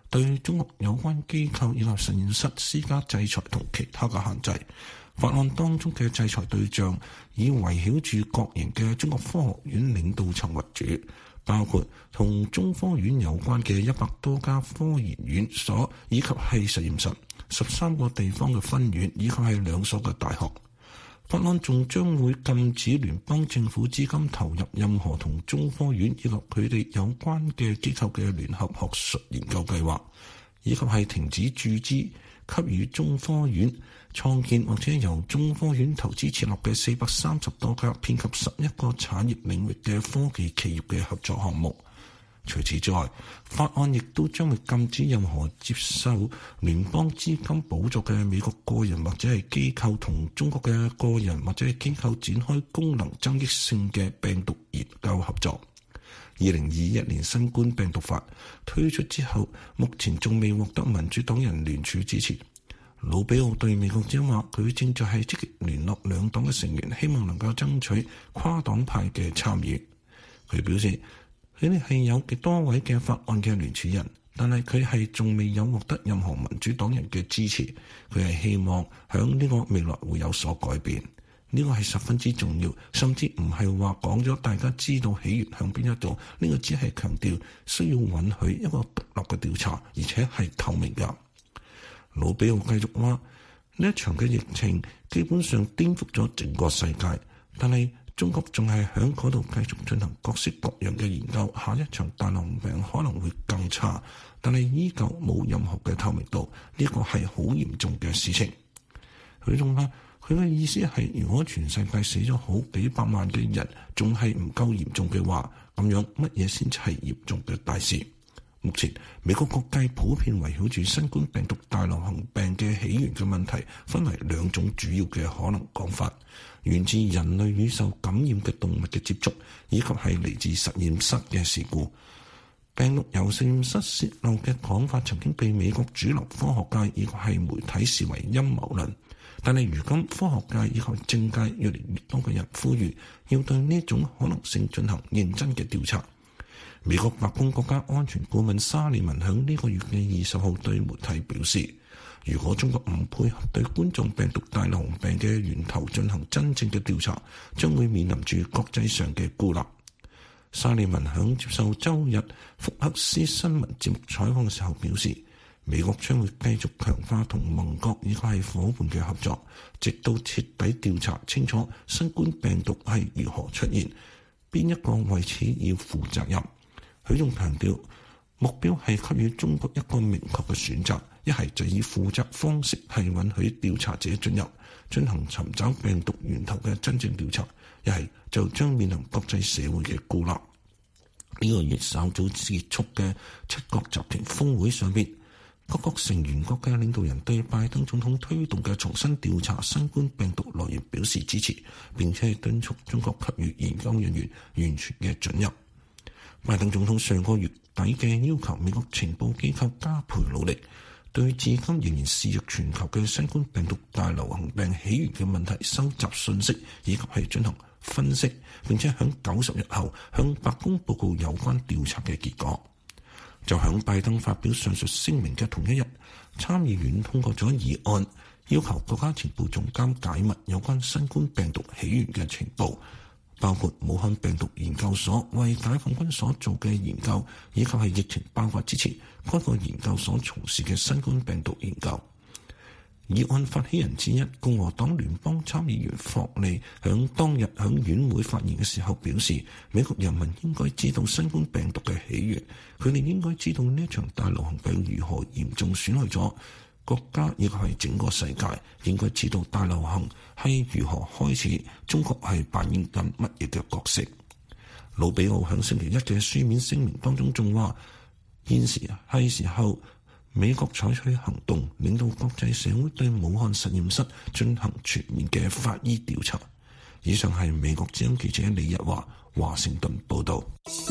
對中國有關機構以及實驗室施加制裁同其他嘅限制。法案當中嘅制裁對象以圍繞住國營嘅中國科學院領導層為主，包括同中科院有關嘅100多家科研院所以及係實驗室、13個地方嘅分院以及係2所嘅大學。法案仲將會禁止聯邦政府資金投入任何同中科院以及佢哋有關嘅機構嘅聯合學術研究計劃，以及係停止注資給予中科院創建或者由中科院投資設立嘅430多家遍及11個產業領域嘅科技企業嘅合作項目。除此之外，法案亦都將會禁止任何接受聯邦資金補助嘅美國個人或者係機構同中國嘅個人或者係機構展開功能爭議性嘅病毒研究合作。2021年新冠病毒法推出之後，目前仲未獲得民主黨人聯署支持。魯比奧對美國之音話，佢正在係積極聯絡兩黨嘅成員，希望能夠爭取跨黨派嘅參與。佢表示，佢哋係有極多位嘅法案嘅聯署人，但係佢係仲未有獲得任何民主黨人嘅支持。佢係希望響呢個未來會有所改變，呢個係十分之重要，甚至唔係話講咗大家知道起源向邊一度，呢個只係強調需要允許一個獨立嘅調查，而且係透明㗎。魯比奧繼續話，呢一場嘅疫情基本上顛覆咗整個世界，但係中國仲係喺嗰度繼續進行各式各樣嘅研究，下一場大流行病可能會更差，但係依舊冇任何嘅透明度，呢個係好嚴重嘅事情。佢仲話，佢嘅意思係，如果全世界死咗好幾百萬嘅人，仲係唔夠嚴重嘅話，咁樣乜嘢先至係嚴重嘅大事？目前美國各界普遍圍繞住新冠病毒大流行病嘅起源嘅問題，分為2種主要嘅可能講法：源自人類與受感染嘅動物嘅接觸，以及係嚟自實驗室嘅事故。病毒由實驗室泄漏嘅講法曾經被美國主流科學界以及係媒體視為陰謀論，但係如今科學界以及政界越嚟越多嘅人呼籲要對呢種可能性進行認真嘅調查。美國白宮國家安全顧問沙利文響呢個月嘅20號對媒體表示，如果中國唔配合對冠狀病毒大流行病嘅源頭進行真正嘅調查，將會面臨住國際上嘅孤立。沙利文響接受周日福克斯新聞節目採訪嘅時候表示，美國將會繼續強化同盟國以及係夥伴嘅合作，直到徹底調查清楚新冠病毒係如何出現，邊一個為此要負責任。佢仲強調，目標係給予中國一個明確嘅選擇，一係就以負責方式係允許調查者進行尋找病毒源頭嘅真正調查，一係就將面臨國際社會嘅孤立。呢個月稍早結束嘅7國集團峰會上邊，各國成員國嘅領導人對拜登總統推動嘅重新調查新冠病毒來源表示支持，並且敦促中國給予研究人員完全嘅准入。拜登總統上個月底嘅要求美國情報機構加倍努力，對至今仍然肆虐全球嘅新冠病毒大流行病起源嘅問題收集信息，以及係進行分析，並且喺90日後向白宮報告有關調查嘅結果。就響拜登發表上述聲明嘅同一日，參議院通過咗議案，要求國家情報總監解密有關新冠病毒起源嘅情報，包括武漢病毒研究所為解放軍所做嘅研究，以及係疫情爆發之前該個研究所從事嘅新冠病毒研究。議案發起人之一共和黨聯邦參議員霍利響當日響院會發言嘅時候表示，美國人民應該知道新冠病毒嘅起源，佢哋應該知道呢場大流行病如何嚴重損害咗國家，亦係整個世界，應該知道大流行係如何開始，中國係扮演緊乜嘢嘅角色。魯比奧響星期一嘅書面聲明當中仲話，現時係時候美國採取行動，令到國際社會對武漢實驗室進行全面嘅法醫調查。以上係美國之音記者李日華華盛頓報道。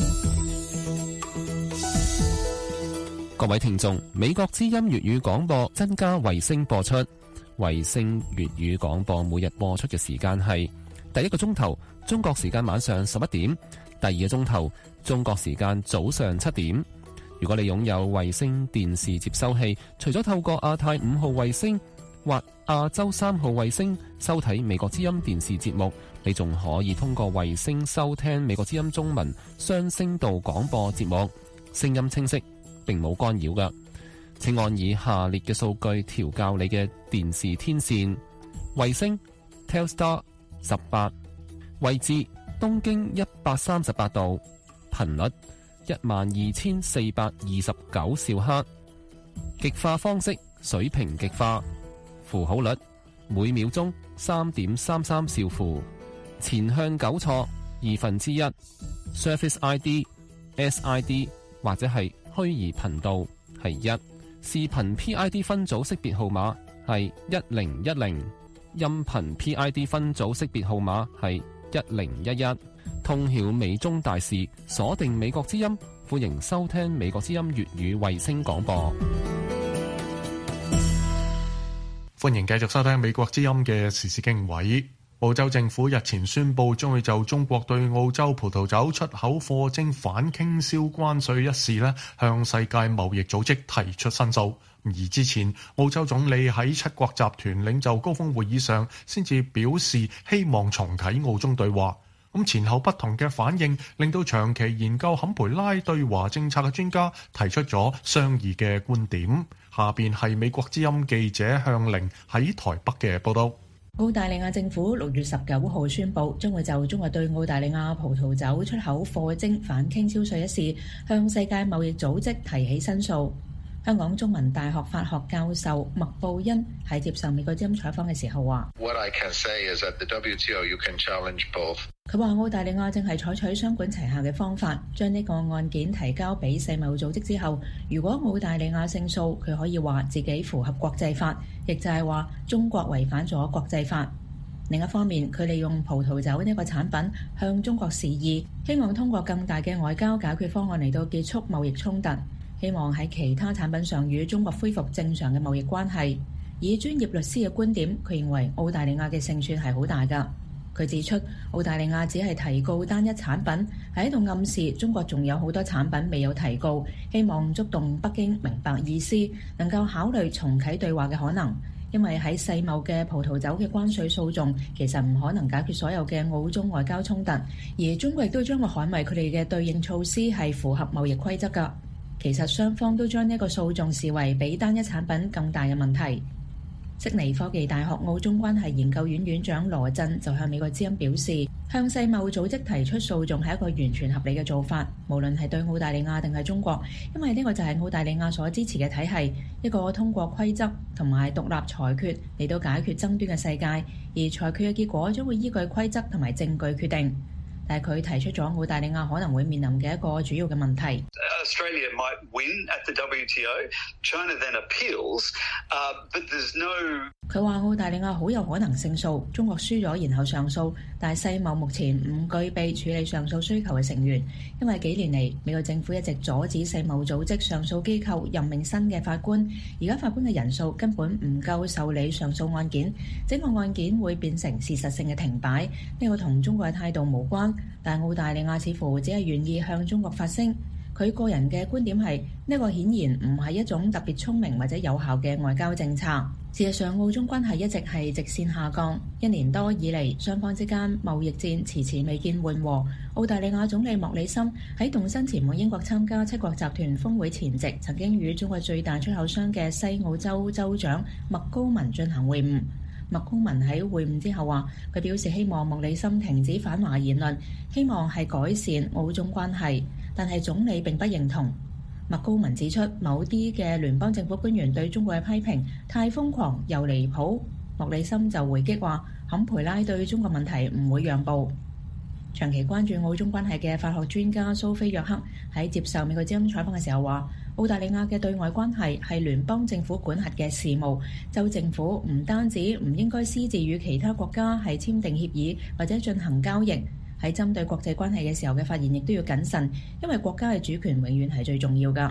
各位聽眾，美國之音粵語廣播增加衛星播出，衛星粵語廣播每日播出嘅時間係第一個鐘頭中國時間晚上11點，第二個鐘頭中國時間早上7點。 如果你擁有衛星電視接收器，除咗透過亞太5號衛星或亞洲3號衛星收睇美國之音電視節目，你仲可以通過衛星收聽美國之音中文雙聲道廣播節目，聲音清晰，並冇干擾㗎。請按以下列嘅數據調校你嘅電視天線：衛星 Telstar 18，位置東經138度，頻率12429兆赫，極化方式水平極化，符號率每秒鐘3.33兆符，前向糾錯1/2， Surface ID、SID 或者係虛擬頻道係1，視頻 PID 分組識別號碼係1010，音頻 PID 分組識別號碼係1011。通曉美中大事，鎖定美國之音，歡迎收聽美國之音粵語衛星廣播。 歡迎繼續收聽美國之音嘅時事經緯。澳洲政府日前宣布將會就中國對澳洲葡萄酒出口課徵反傾銷關稅一事呢，向世界貿易組織提出申訴。而之前澳洲總理喺七國集團領袖高峰會議上先至表示希望重啟澳中對話。咁前後不同嘅反應，令到長期研究坎培拉對華政策嘅專家提出咗相異嘅觀點。下邊係美國之音記者向玲喺台北嘅報道。 澳大利亞政府6月19號宣布，將會就中國對澳大利亞葡萄酒出口課徵反傾銷稅一事，向世界貿易組織提起申訴。香港中文大學法學教授麥布恩喺接受美國之音採訪嘅時候話：佢話澳大利亞正係採取雙管齊下嘅方法，將呢個案件提交俾世貿組織之後，如果澳大利亞勝訴，佢可以話自己符合國際法，亦就係話中國違反咗國際法。另一方面，佢利用葡萄酒呢個產品向中國示意，希望通過更大嘅外交解決方案嚟到結束貿易衝突，希望喺其他產品上與中國恢復正常嘅貿易關係。以專業律師嘅觀點，佢認為澳大利亞嘅勝算係好大㗎。佢指出，澳大利亞只係提告單一產品，係喺度暗示中國仲有好多產品未有提告，希望觸動北京明白意思，能夠考慮重啟對話嘅可能。因為喺世貿嘅葡萄酒嘅關稅訴訟，其實唔可能解決所有嘅澳中外交衝突，而中國亦都將會捍衛佢哋嘅對應措施係符合貿易規則㗎。其實雙方都將呢個訴訟視為比單一產品更大嘅問題。悉尼科技大學澳中關係研究院院長羅振就向美國之音表示，向世貿組織提出訴訟係一個完全合理嘅做法，無論係對澳大利亞定係中國，因為呢個就係澳大利亞所支持嘅體系，一個通過規則同埋獨立裁決嚟到解決爭端嘅世界，而裁決嘅結果將會依據規則同埋證據決定。但係佢提出咗澳大利亞可能會面臨嘅一個主要嘅問題。 Australia might win at the WTO. China then appeals, but there's no. 佢話澳大利亞好有可能勝訴，中國輸咗然後上訴，但係世貿目前唔具備處理上訴需求嘅成員，因為幾年嚟美國政府一直阻止世貿組織上訴機構任命新嘅法官，而家法官嘅人數根本唔夠受理上訴案件，整個案件會變成事實性嘅停擺。呢個同中國嘅態度無關，但澳大利亞似乎只係願意向中國發聲。佢個人嘅觀點係，呢個顯然唔係一種特別聰明或者有效嘅外交政策。事實上，澳中關係一直係直線下降，1年多以嚟，雙方之間貿易戰遲遲未見緩和。澳大利亞總理莫里森喺動身前往英國參加七國集團峰會前夕，曾經與中國最大出口商嘅西澳洲州長麥高文進行會晤。麥高文喺會晤之後話，佢表示希望莫里森停止反華言論，希望係改善澳中關係，但係總理並不認同。麥高文指出，某啲嘅聯邦政府官員對中國嘅批評太瘋狂又離譜。莫里森就回擊話，坎培拉對中國問題唔會讓步。長期關注澳中關係嘅法學專家蘇菲約克喺接受美國之音採訪嘅時候話，澳大利亞嘅對外關係係聯邦政府管轄嘅事務，州政府唔單止唔應該私自與其他國家係簽訂協議或者進行交易，喺針對國際關係嘅時候嘅發言亦都要謹慎，因為國家嘅主權永遠係最重要㗎。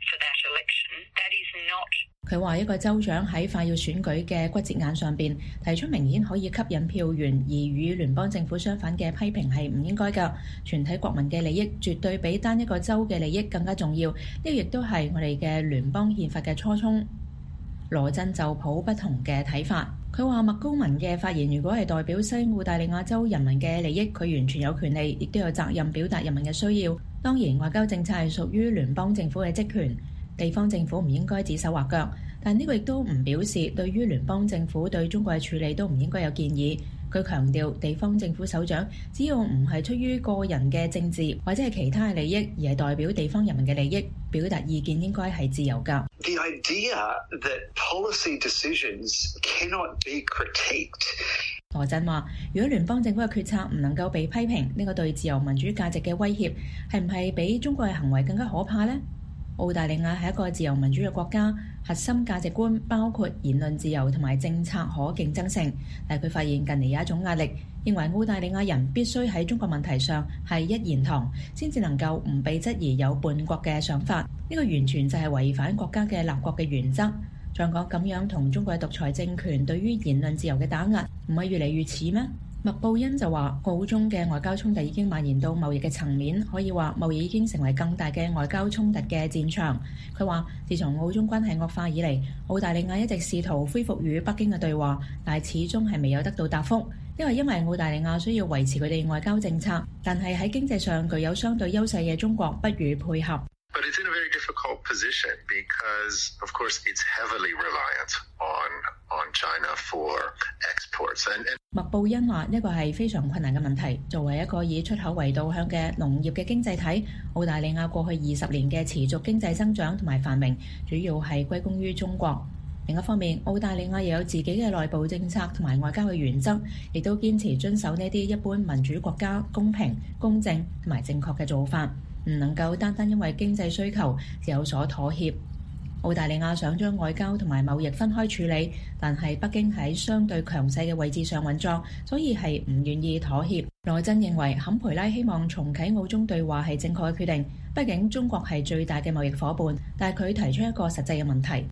佢話一個州長喺快要選舉嘅骨折眼上邊提出明顯可以吸引票源而與聯邦政府相反嘅批評係唔應該㗎。全體國民嘅利益絕對比單一個州嘅利益更加重要，呢個亦都係我哋嘅聯邦憲法嘅初衷。羅真就抱不同嘅睇法，佢話麥高文嘅發言如果係代表西澳大利亞州人民嘅利益，佢完全有權利，亦都有責任表達人民嘅需要。當然，外交政策係屬於聯邦政府嘅職權，地方政府唔應該指手畫腳，但呢個亦都唔表示對於聯邦政府對中國嘅處理都唔應該有建議。佢強調，地方政府首長只要唔係出於個人嘅政治或者係其他嘅利益，而係代表地方人民嘅利益，表達意見應該係自由㗎。 The idea that policy decisions cannot be critiqued. 羅振話：如果聯邦政府嘅決策唔能夠被批評，呢個對自由民主價值嘅威脅係唔係比中國嘅行為更加可怕呢？澳大利亞係一個自由民主嘅國家，核心價值觀包括言論自由同埋政策可競爭性。但係佢發現近嚟有一種壓力，認為澳大利亞人必須喺中國問題上係一言堂，先至能夠唔被質疑有叛國嘅想法。呢個完全就係違反國家嘅立國嘅原則。再講咁樣同中國嘅獨裁政權對於言論自由嘅打壓，唔係越嚟越似咩？麥布恩就話，澳中嘅外交衝突已經蔓延到貿易嘅層面，可以話貿易已經成為更大嘅外交衝突嘅戰場。佢話，自從澳中關係惡化以嚟，澳大利亞一直試圖恢復與北京嘅對話，但係始終係未有得到答覆。因為澳大利亞需要維持佢哋外交政策，但係喺經濟上具有相對優勢嘅中國不予配合。 But it's in a very difficult position because, of course, it's heavily reliant on China for exports. 麥布恩話：呢個係非常困難嘅問題。作為一個以出口為導向嘅農業嘅經濟體，澳大利亞過去20年嘅持續經濟增長同埋繁榮，主要係歸功於中國。另一方面，澳大利亞又有自己嘅內部政策同埋外交嘅原則，亦都堅持遵守呢啲一般民主國家公平、公正同埋正確嘅做法。唔能夠單單因為經濟需求就有所妥協。澳大利亞想將外交同埋貿易分開處理，但係北京喺相對強勢嘅位置上運作，所以係唔願意妥協。羅真認為坎培拉希望重啟澳中對話係正確嘅決定，畢竟中國係最大嘅貿易夥伴，但係佢提出一個實際嘅問題。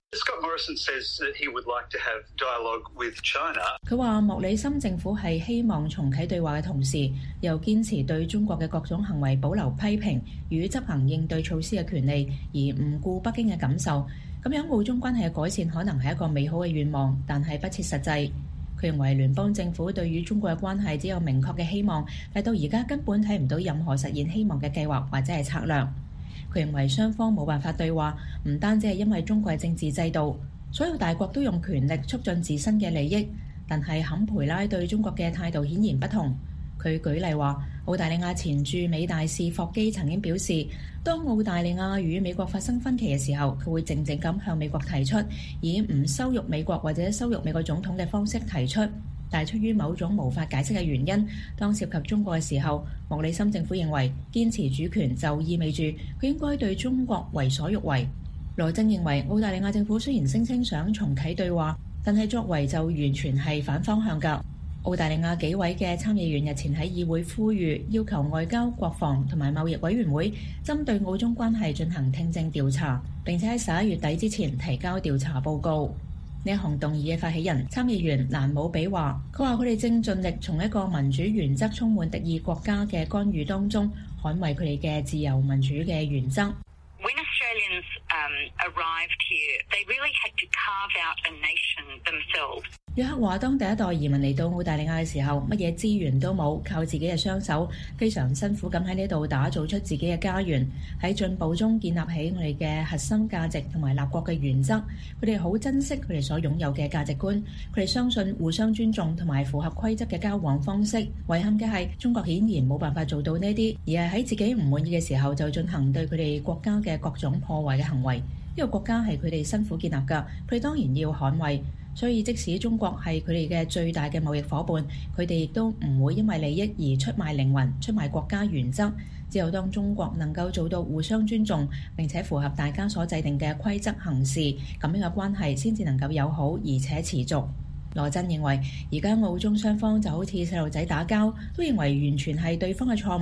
佢話莫里森政府係希望重啟對話嘅同時，又堅持對中國嘅各種行為保留批評與執行應對措施嘅權利，而唔顧北京嘅感受。咁樣澳中關係嘅改善可能係一個美好嘅願望，但係不切實際。佢認為聯邦政府對於中國嘅關係只有明確嘅希望，但到而家根本睇唔到任何實現希望嘅計劃或者係策略。佢認為雙方冇辦法對話，唔單止係因為中國嘅政治制度，所有大國都用權力促進自身嘅利益，但係坎培拉對中國嘅態度顯然不同。佢舉例話，澳大利亞前駐美大使霍基曾經表示，當澳大利亞與美國發生分歧嘅時候，佢會靜靜咁向美國提出，以唔羞辱美國或者羞辱美國總統嘅方式提出。但係出於某種無法解釋嘅原因，當涉及中國嘅時候，莫里森政府認為堅持主權就意味住佢應該對中國為所欲為。羅真認為澳大利亞政府雖然聲稱想重啟對話，但係作為就完全係反方向㗎。澳大利亞幾位嘅參議員日前喺議會呼籲，要求外交、國防同埋貿易委員會針對澳中關係進行聽證調查，並且喺11月底之前提交調查報告。呢一項動議嘅發起人參議員蘭姆比話，佢話佢哋正盡力從一個民主原則充滿敵意國家嘅干預當中，捍衛佢哋嘅自由民主嘅原則。 When Australians arrived here, they really had to carve out a nation themselves. 約克話：當第一代移民嚟到澳大利亞嘅時候，乜嘢資源都冇，靠自己嘅雙手，非常辛苦咁喺呢度打造出自己嘅家園，喺進步中建立起我哋嘅核心價值同埋立國嘅原則。佢哋好珍惜佢哋所擁有嘅價值觀，佢哋相信互相尊重同埋符合規則嘅交往方式。遺憾嘅係，中國顯然冇辦法做到呢啲，而係喺自己唔滿意嘅時候就進行對佢哋國家嘅各種破壞嘅行為。呢個國家係佢哋辛苦建立㗎，佢哋當然要捍衛。所以即使中國係佢哋嘅最大嘅貿易夥伴，佢哋亦都唔會因為利益而出賣靈魂、出賣國家原則。只有當中國能夠做到互相尊重，並且符合大家所制定嘅規則行事，咁樣嘅關係先至能夠友好而且持續。羅真認為，而家澳中雙方就好似細路仔打交，都認為完全係對方嘅錯誤。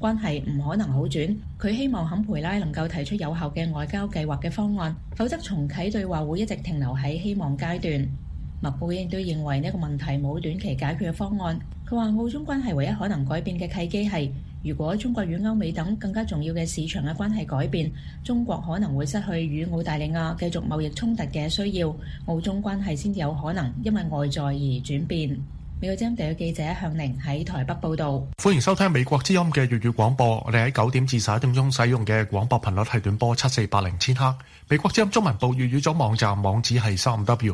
關係唔可能好轉。佢希望坎培拉能夠提出有效嘅外交計劃嘅方案，否則重啟對話會一直停留喺希望階段。麥寶英都認為呢個問題冇短期解決嘅方案。佢話澳中關係唯一可能改變嘅契機係，如果中國與歐美等更加重要嘅市場嘅關係改變，中國可能會失去與澳大利亞繼續貿易衝突嘅需要，澳中關係先至有可能因為外在而轉變。美國之音地記者向寧喺台北報導。 歡迎收聽美國之音嘅粵語廣播。我哋喺9點至11點鐘使用嘅廣播頻率係短波7480千赫。美國之音中文部粵語組網站網址係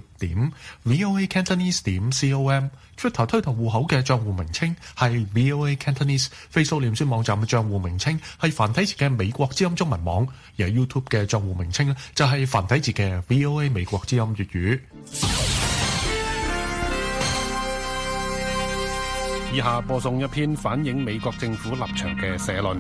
3w.voacantonese.com。Twitter 推特戶口嘅帳戶名稱係 VOA Cantonese。Facebook 臉書網站嘅帳戶名稱係繁體字嘅美國之音中文網。而 YouTube 嘅帳戶名稱就係繁體字嘅 VOA 美國之音粵語。 以下播送一篇反映美國政府立場嘅社論。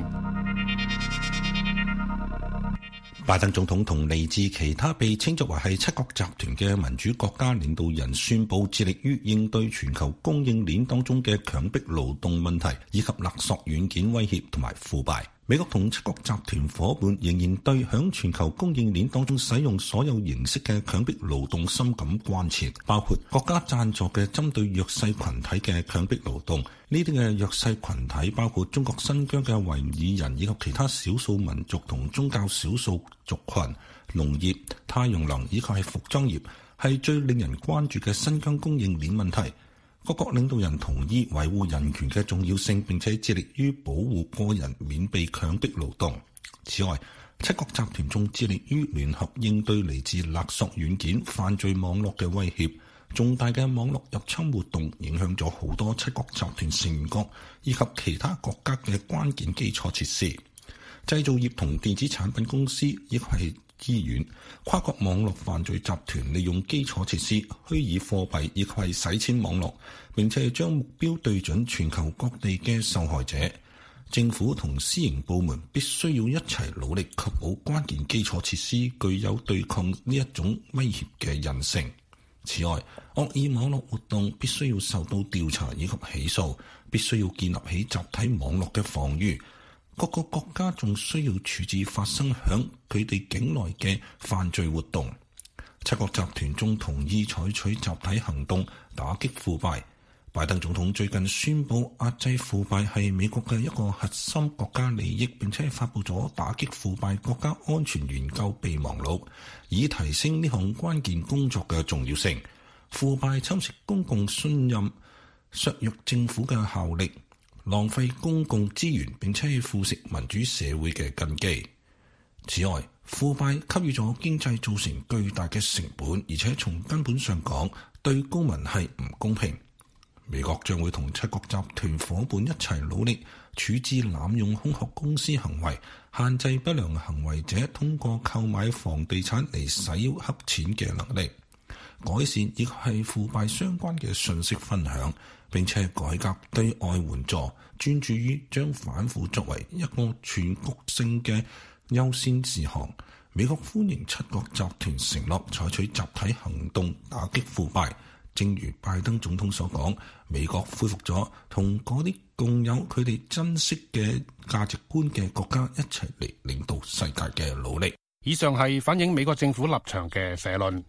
拜登總統同嚟自其他被稱作為係七國集團嘅民主國家領導人宣布致力於應對全球供應鏈當中嘅強迫勞動問題，以及勒索軟件威脅同埋腐敗。美國同七國集團夥伴仍然對響全球供應鏈當中使用所有形式嘅強迫勞動深感關切，包括國家贊助嘅針對弱勢群體嘅強迫勞動。呢啲嘅弱勢群體包括中國新疆嘅維吾爾人以及其他少數民族同宗教少數族群。農業、太陽能以及係服裝業係最令人關注嘅新疆供應鏈問題。各國領導人同意維護人權嘅重要性，並且致力於保護個人免被強迫勞動。此外，七國集團仲致力於聯合應對嚟自勒索軟件犯罪網絡嘅威脅。重大嘅網絡入侵活動影響咗好多七國集團成員國以及其他國家嘅關鍵基礎設施。製造業同電子產品公司亦係醫院、跨國網絡犯罪集團利用基礎設施、虛擬貨幣以及係洗錢網絡，並且將目標對準全球各地嘅受害者。政府同私營部門必須要一齊努力，確保關鍵基礎設施具有對抗呢一種威脅嘅韌性。此外，惡意網絡活動必須要受到調查以及起訴，必須要建立起集體網絡嘅防禦。各個國家仲需要處置發生響佢哋境內嘅犯罪活動。七國集團仲同意採取集體行動打擊腐敗。拜登總統最近宣布壓制腐敗係美國嘅一個核心國家利益，並且發布咗打擊腐敗國家安全研究備忘錄，以提升呢項關鍵工作嘅重要性。腐敗侵蝕公共信任，削弱政府嘅效力，浪費公共資源，並且腐蝕民主社會嘅根基。此外，腐敗給予咗經濟造成巨大嘅成本，而且從根本上講，對公民係唔公平。美國將會同七國集團夥伴一齊努力，處置濫用空殼公司行為，限制不良行為者通過購買房地產嚟洗黑錢嘅能力，改善亦係腐敗相關嘅信息分享，並且改革對外援助，專注於將反腐作為一個全局性嘅優先事項。美國歡迎七國集團承諾採取集體行動打擊腐敗。正如拜登總統所講，美國恢復咗同嗰啲共有佢哋珍惜嘅價值觀嘅國家一齊嚟領導世界嘅努力。 以上係反映美國政府立場嘅社論。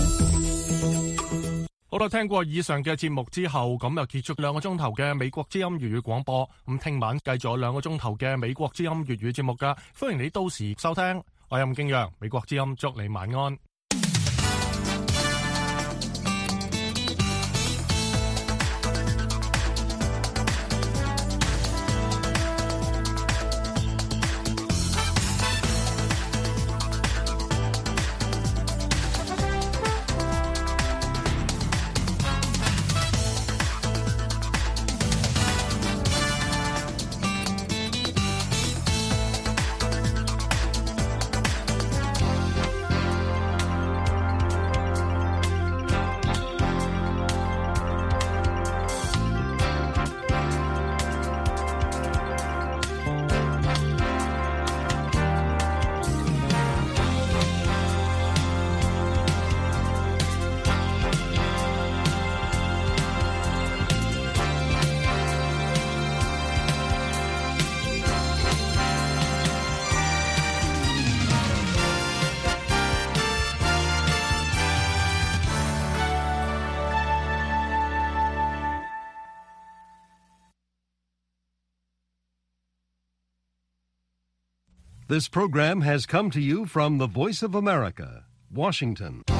好啦，聽過以上嘅節目之後，咁又結束2個鐘頭嘅美國之音粵語廣播。咁聽晚繼續有2個鐘頭嘅美國之音粵語節目噶，歡迎你到時收聽。我係任敬陽，美國之音祝你晚安。 This program has come to you from the Voice of America, Washington.